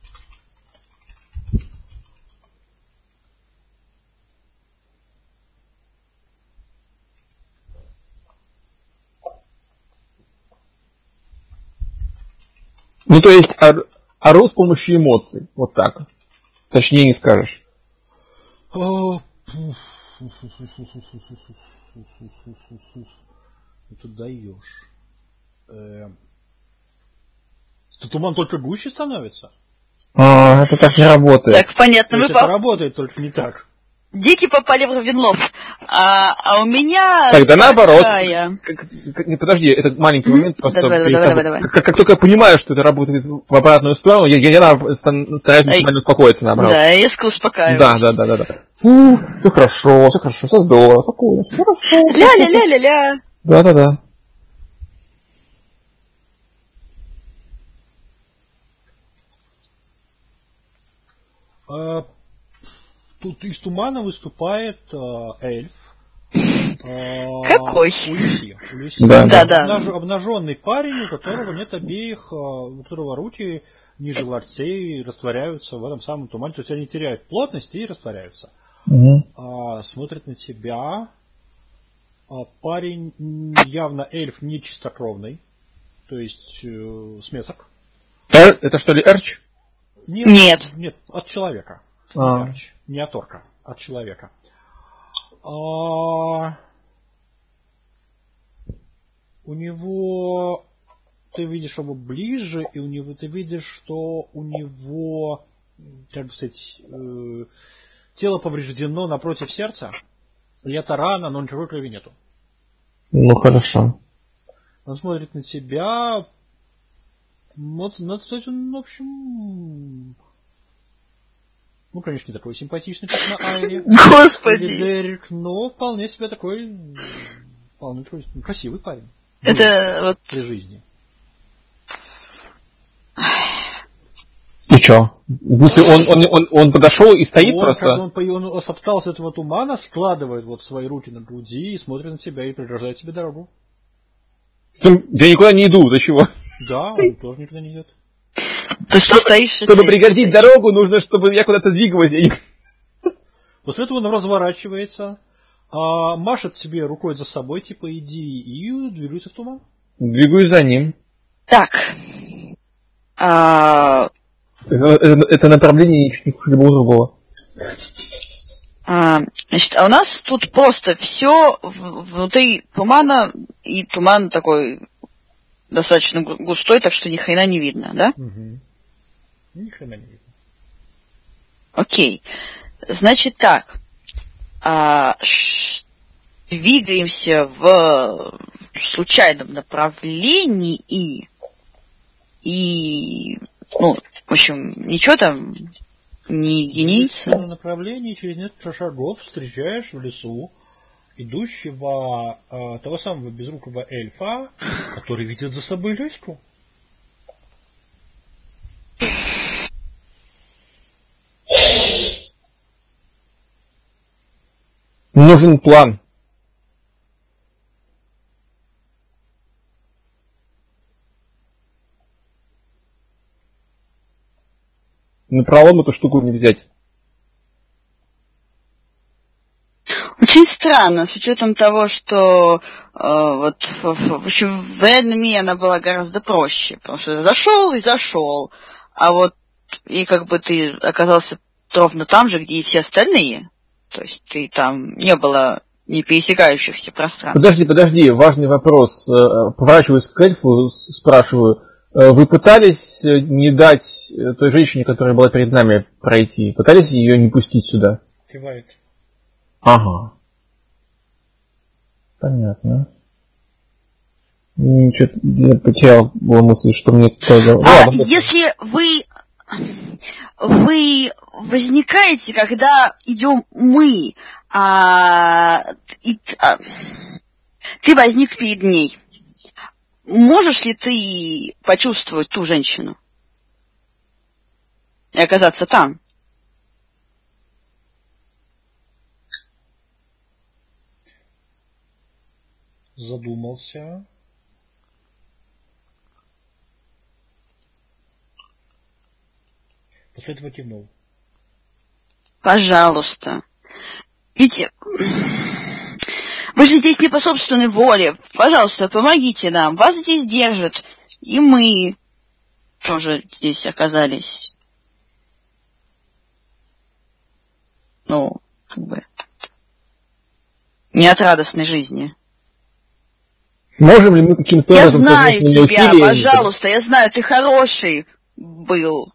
Ну, то есть, ор, ору с помощью эмоций. Вот так. Точнее не скажешь. Это даешь. Туман только гуще становится. А, это так не работает. Так, понятно. То Мы есть это по... работает, только не так. Дети попали в Равенлофт. А, а у меня Тогда наоборот. такая... Как, как, не, подожди, это маленький момент. Просто, давай, давай, как, давай, давай. Как, как только я понимаю, что это работает в обратную сторону, я, я, я стараюсь максимально успокоиться, наоборот. Да, я резко успокаиваюсь. Да, да, да, да, да. Фу, все хорошо, все хорошо, все здорово, спокойно, все хорошо. Ля-ля-ля-ля-ля. Да, да, да. А, тут из тумана выступает а, эльф. А, Какой? У Люси. У Люси. Да, да, да. Обнаж, обнаженный парень, у которого нет обеих, у которого руки ниже локтей растворяются в этом самом тумане. То есть они теряют плотность и растворяются. Угу. А, смотрит на тебя. А, парень явно эльф не чистокровный. То есть э, смесок. Эр, это что ли Эрч? Нет, нет. Нет, от человека. А. Не Эрч, не от орка, от человека. А... У него ты видишь его ближе, и у него ты видишь, что у него, как бы сказать, э, тело повреждено напротив сердца. И это рана, но никакой крови нету. Ну хорошо. Он смотрит на тебя. Вот, надо сказать, он, в общем... Ну, конечно, не такой симпатичный, как на Айре. Господи. Или Дерек, но вполне себе такой... Вполне такой красивый парень. Это вот... При жизни. И чё? Он, он, он, он подошел и стоит он, просто? Он, он, он осоптался этого тумана, складывает вот свои руки на груди и смотрит на тебя и преграждает тебе дорогу. Я никуда не иду, до чего? Да, он тоже никуда не идет. То есть ты стоишь... Чтобы преградить дорогу, нужно, чтобы я куда-то двигалась. После этого он разворачивается, а, машет себе рукой за собой, типа иди, и двигается в туман. Двигаюсь за ним. Так. А... Это, это, это направление ничего не хуже любого другого. А, значит, а у нас тут просто все внутри тумана, и туман такой достаточно густой, так что ни хрена не видно, да? Угу. Ни хрена не видно. Окей. Значит так. А, ш... Двигаемся в случайном направлении и... И... Ну, в общем, ничего там не единица. В направлении через несколько шагов встречаешь в лесу идущего э, того самого безрукого эльфа, который видит за собой Люську. Нужен план. напролом эту штуку не взять? Очень странно, с учетом того, что э, вот в, в, в общем, в реальном мире она была гораздо проще, потому что зашел и зашел, а вот и как бы ты оказался ровно там же, где и все остальные, то есть ты там не было не пересекающихся пространств. Подожди, подожди, важный вопрос. Поворачиваюсь к эльфу, спрашиваю, вы пытались не дать той женщине, которая была перед нами, пройти? Пытались ее не пустить сюда? Кивает. Ага. Понятно. Что-то я потерял мысль, что мне кто-то... А ладно, если вы... Вы возникаете, когда идем мы, а, и, а, ты возник перед ней. Можешь ли ты почувствовать ту женщину и оказаться там? Задумался. После этого кивнул. Пожалуйста. Ведь вы же здесь не по собственной воле. Пожалуйста, помогите нам. Вас здесь держат. И мы тоже здесь оказались. Ну, как бы... не от радостной жизни. Можем ли мы каким-то я образом... Я знаю тебя, усилиями... пожалуйста. Я знаю, ты хороший был.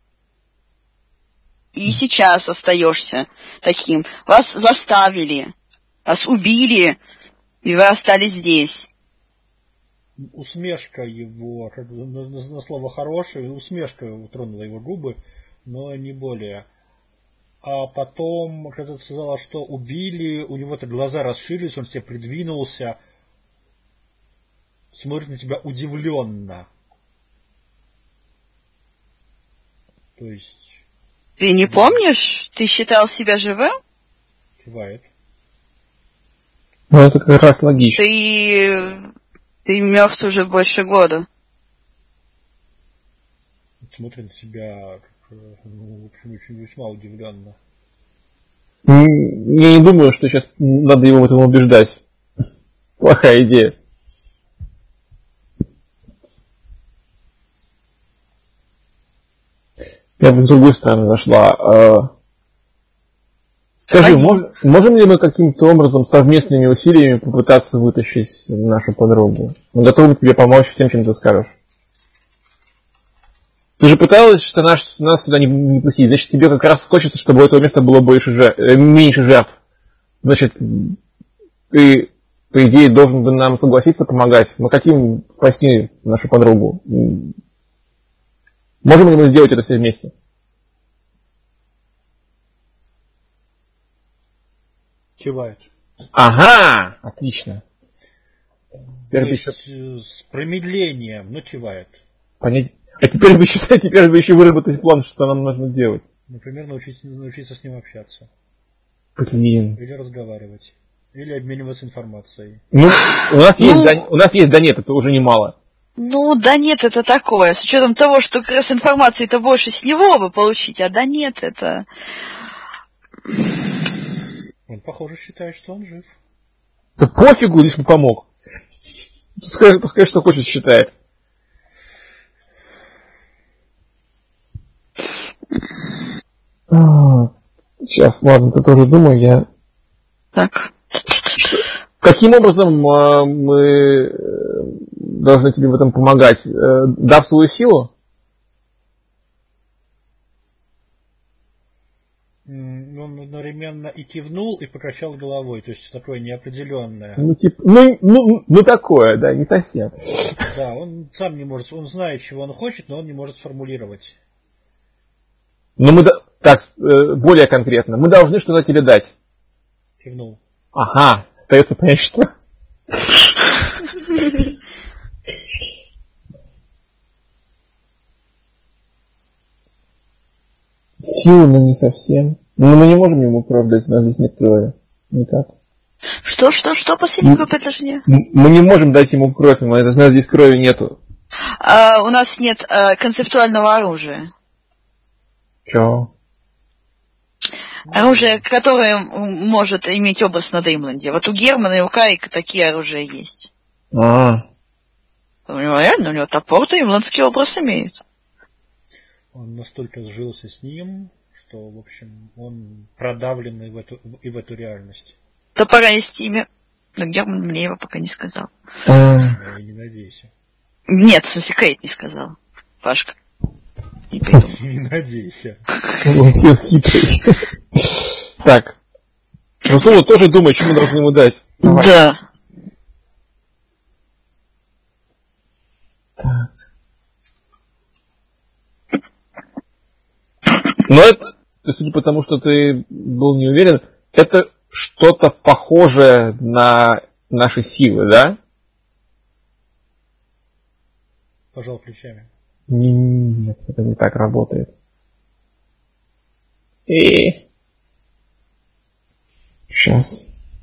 И сейчас остаешься таким. Вас заставили, вас убили, и вы остались здесь. Усмешка его, как на, на, на слово «хороший», усмешка утронула его губы, но не более. А потом, когда ты сказала, что убили, у него-то глаза расширились, он себе придвинулся, смотрит на тебя удивленно. То есть... Ты не помнишь? Ты считал себя живым? Кивает. Ну, это как раз логично. Ты... Ты мертв уже больше года. Смотрит на себя, как, ну, в общем, очень весьма удивленно. Я не думаю, что сейчас надо его в этом убеждать. Плохая идея. Я бы с другой стороны зашла. Скажи, мож, можем ли мы каким-то образом совместными усилиями попытаться вытащить нашу подругу? Мы готовы тебе помочь всем, чем ты скажешь. Ты же пыталась, что нас, нас сюда не, не пустить. Значит, тебе как раз хочется, чтобы у этого места было больше жертв, э, меньше жертв. Значит, ты, по идее, должен бы нам согласиться помогать. Мы хотим спасти нашу подругу. Можем ли мы сделать это все вместе? Кивает. Ага! Отлично. Теперь еще... с промедлением, но кивает. Понять. А теперь бы еще, теперь бы еще выработать план, что нам нужно делать. Например, научиться, научиться с ним общаться. Блин. Или разговаривать. Или обмениваться информацией. Ну, у нас, ну... есть, да, у нас есть да нет, это уже немало. Ну, да нет, это такое. С учетом того, что как раз информации-то больше с него вы получите, а да нет, это... Он, похоже, считает, что он жив. Да пофигу, лишь бы помог. Пускай, пускай что хочет, считает. Сейчас, ладно, ты тоже думай, я... Так. Каким образом э, мы должны тебе в этом помогать? Э, дав свою силу? Он одновременно и кивнул, и покачал головой, то есть такое неопределенное. Ну, типа, ну, ну, ну такое, да, не совсем. Да, он сам не может, он знает, чего он хочет, но он не может сформулировать. Ну мы, так, более конкретно, мы должны что-то тебе дать. Кивнул. Ага, остается понять, что. Силы, но не совсем. Но мы не можем ему кровь дать, у нас здесь нет крови. Никак. Что, что, что? Последнее предложение? Мы не можем дать ему кровь, у нас здесь крови нету. А, у нас нет а, концептуального оружия. Чё? Оружие, которое может иметь образ на Дреймленде. Вот у Германа и у Карика такие оружия есть. А. У него реально, у него топор дреймлендский образ имеет. Он настолько сжился с ним, что, в общем, он продавлен и в эту, и в эту реальность. Топора есть имя, но Герман мне его пока не сказал. Я не надейся. Нет, в смысле, Кейт не сказал. Пашка. Не придумал. Не надейся. Хитрый. Так. Ну, Слова тоже думает, что мы должны ему дать. Давай. Да. Так. Но это, судя по тому, что ты был не уверен, это что-то похожее на наши силы, да? Пожал плечами. Нет, это не так работает. И... Сейчас.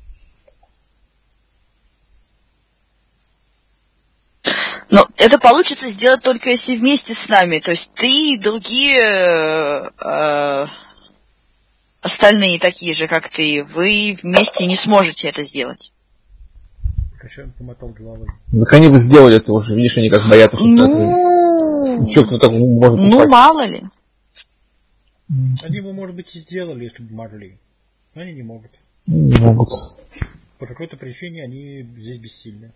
Но это получится сделать только если вместе с нами. То есть ты и другие э, э, остальные такие же, как ты, вы вместе не сможете это сделать. Качан помотал головой. Так они бы сделали это уже. Видишь, они как боятся, что Ну, Чё, кто так может ну упасть? мало ли. Они бы, может быть, и сделали, если бы могли. Но они не могут. Не могут. По какой-то причине они здесь бессильны.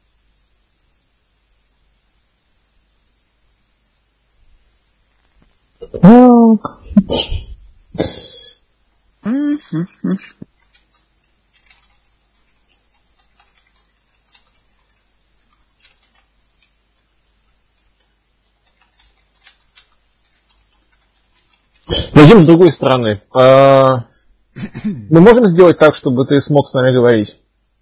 Пойдем с другой стороны. А, мы можем сделать так, чтобы ты смог с нами говорить?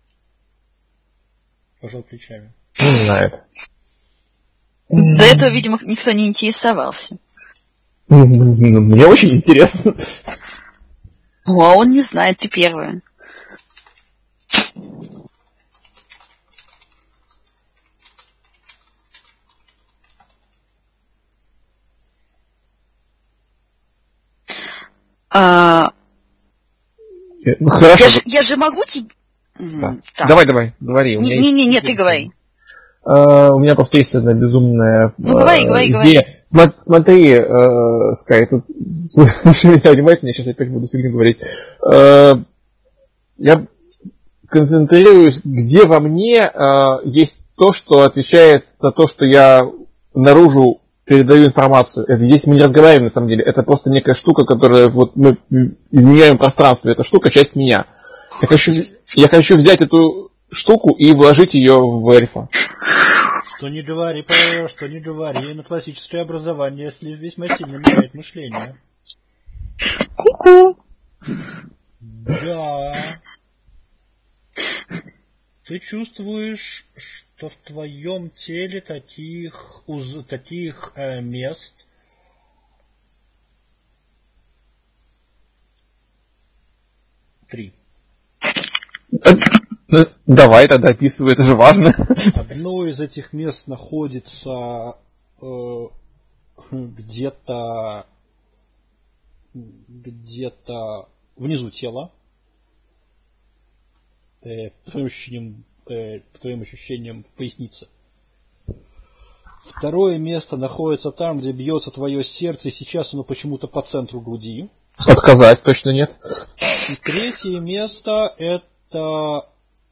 Пожал плечами. Не знает. До этого, видимо, никто не интересовался. Мне очень интересно. О, а он не знает, ты первая. А, Ну, хорошо. я, же, я же могу тебе... Да. Так. Давай, давай, говори. Не-не-не, нет, ты говори. Uh, у меня просто есть одна безумная Ну, говори, uh, говори, идея. Говори. Смотри, uh, Скай, тут слушай меня внимательно, я сейчас опять буду фигню говорить. Uh, я концентрируюсь, где во мне uh, есть то, что отвечает за то, что я наружу передаю информацию. Это здесь мы не разговариваем на самом деле, это просто некая штука, которая вот мы изменяем пространство. Эта штука часть меня. Я хочу, я хочу взять эту штуку и вложить ее в эльфа. Что не говори, про, что не говори, но классическое образование весьма сильно меняет мышление. Ку-ку. Да. Ты чувствуешь, что в твоем теле таких, уз, таких э, мест три. Ну, давай тогда описывай, это же важно. Одно из этих мест находится э, где-то где-то внизу тела. Э, по твоим ощущениям, э, по твоим ощущениям в пояснице. Второе место находится там, где бьется твое сердце, и сейчас оно почему-то по центру груди. Отказать точно нет. И третье место это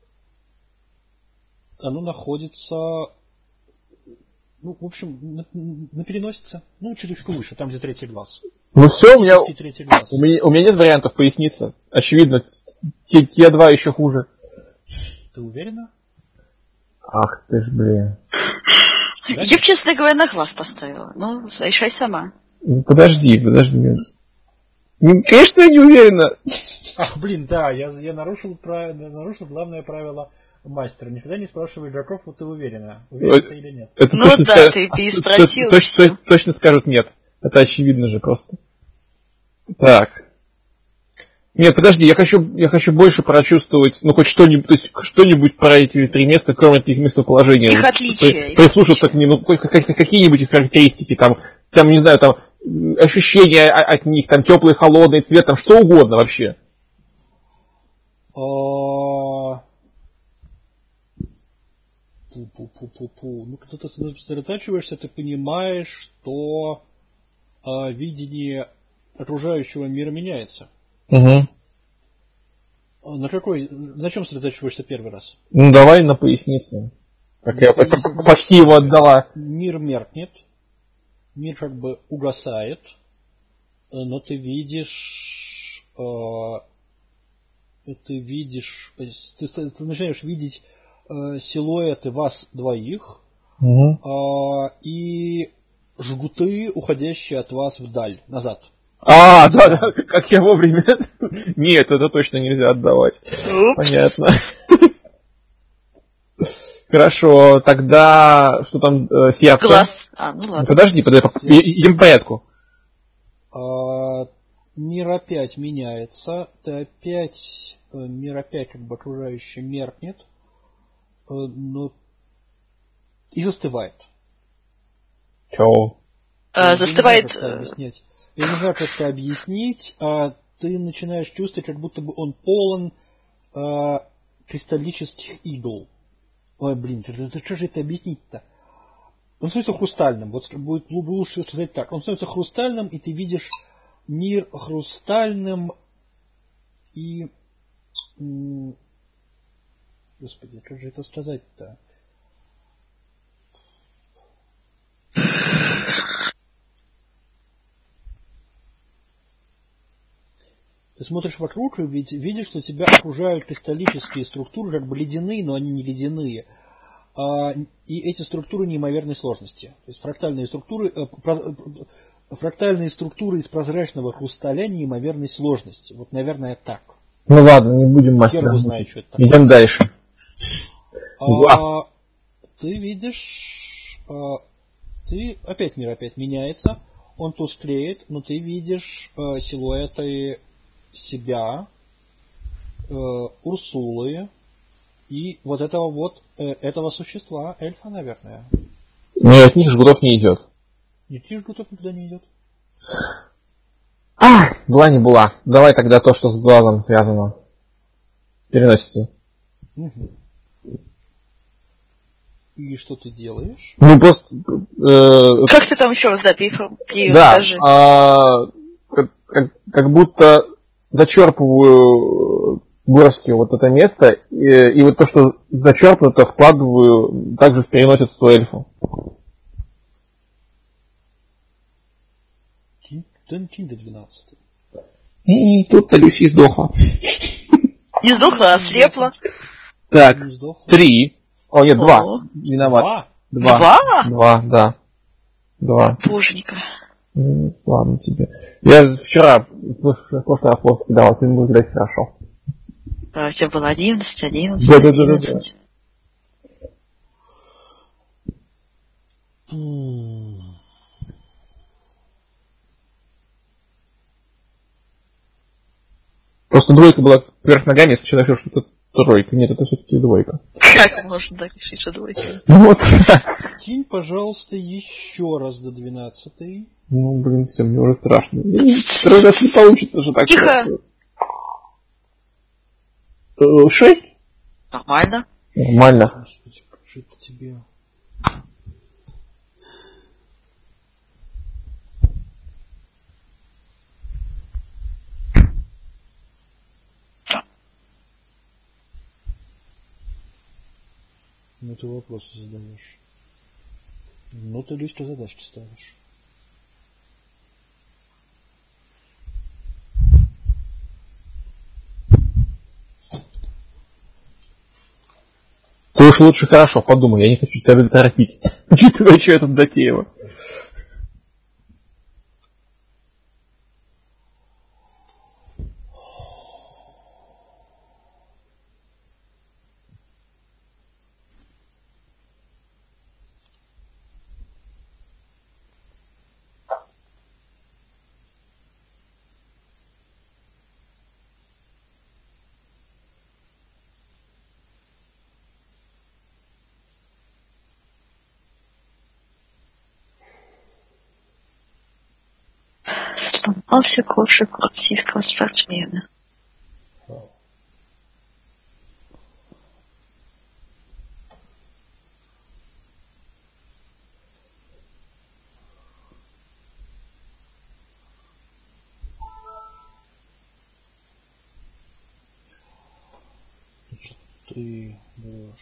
оно находится, ну, в общем, на, на переносице, ну, чуточку выше, там, где третий глаз. Ну все, у меня, третий глаз. у меня, у меня нет вариантов поясница. Очевидно, те, те два еще хуже. Ты уверена? Ах ты ж, блин. Да? Я, честно говоря, на глаз поставила. Ну, решай сама. Ну, подожди, подожди. Ну, конечно, я не уверена. Ах, блин, да, я, я нарушил, правило, нарушил главное правило мастера. Никогда не спрашивай игроков, вот ты уверена, уверена ты или нет. Это ну точно да, ска... ты переспросил. Точно, точно, точно скажут нет. Это очевидно же просто. Так. Нет, подожди, я хочу, я хочу больше прочувствовать, ну, хоть что-нибудь, то есть, что-нибудь про эти три места, кроме их местоположения. Их отличия. При, прислушаться к ним, ну, какие-нибудь их характеристики, там, там, не знаю, там, ощущения от них, там теплый, холодный цвет, там что угодно вообще. Пу-пу-пу-пу-пу. Ну, когда ты сосредотачиваешься, ты понимаешь, что а, видение окружающего мира меняется. Угу. На какой, на чем сосредотачиваешься первый раз? Ну, давай на пояснице. Как я Поясница. почти его отдала. Мир меркнет, мир как бы угасает, но ты видишь, э, ты видишь, ты, ты начинаешь видеть э, силуэты вас двоих угу. э, и жгуты, уходящие от вас вдаль, назад. А, да, да, как я вовремя. Нет, это точно нельзя отдавать. Понятно. Хорошо, тогда что там э, сиятка? Глаз. А, ну ладно. Подожди, подожди, идем по порядку. А, мир опять меняется, ты опять, мир опять как бы окружающий меркнет, но и застывает. Чё? А, застывает. Я не знаю, как это объяснить. А ты начинаешь чувствовать, как будто бы он полон а, кристаллических игл. Ой, блин, как же это объяснить-то? Он становится хрустальным. Вот будет лучше сказать так. Он становится хрустальным, и ты видишь мир хрустальным и... Господи, как же это сказать-то? Ты смотришь вокруг и видишь, что тебя окружают кристаллические структуры, как бы ледяные, но они не ледяные. И эти структуры неимоверной сложности. То есть фрактальные структуры, фрактальные структуры из прозрачного хрусталя неимоверной сложности. Вот, наверное, так. Ну ладно, не будем мастером. Знает, что это такое. Идем дальше. А, ты видишь, а, ты опять мир опять меняется, он тусклеет, но ты видишь а, силуэты себя, э, Урсулы и вот этого вот, э, этого существа, эльфа, наверное. Нет, них жгутов не идет. Нет, них жгутов никуда не идет. А, была не была. Давай тогда то, что с глазом связано. Переносите. Угу. И что ты делаешь? Ну просто... Э, как ты там еще раз, да, пиф, да, а, как, как, как будто зачерпываю горстью вот это место, и, и вот то, что зачерпнуто, вкладываю также в переносицу эльфу. Кинь, кинь до двенадцати. И тут-то Люси сдохла. Не сдохла, а слепла. Так, три. О, нет, два. О. Виноват. Два? Два? Два, да. Два. Боженька. Ну, ладно тебе. Я вчера, в прошлый раз плохо кидал, сегодня буду кидать хорошо. Да, у тебя было одиннадцать, одиннадцать, да, одиннадцать. Да, да, да. Просто двойка была вверх ногами, если человек решил, что это тройка. Нет, это все-таки двойка. Как можно так решить, что двойка? Ну вот. Кинь, пожалуйста, еще раз до двенадцатой. Ну, блин, все, мне уже страшно. Второй раз не получится же так. Тихо. Шесть? Нормально. Нормально. Господи, как же это тебе... Ну ты вопросы задаешь. Ну ты Люська задачки ставишь. Ты уж лучше хорошо подумай, я не хочу тебя торопить. Учитывая, что я тут затеяла. Остался кошек от российского спортсмена. Значит, ты берешь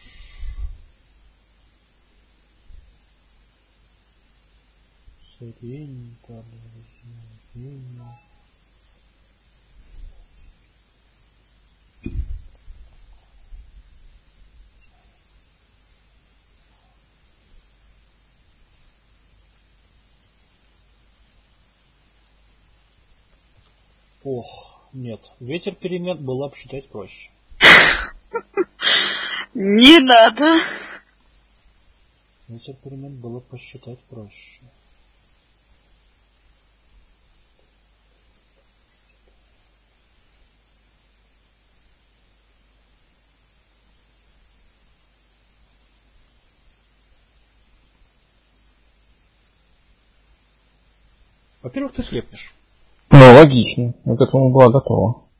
соединение, соединение. Ох, нет. Ветер перемен было бы считать проще. Не надо. Ветер перемен было бы посчитать проще. Во-первых, ты слепнешь. Ну, логично. Я к этому была готова.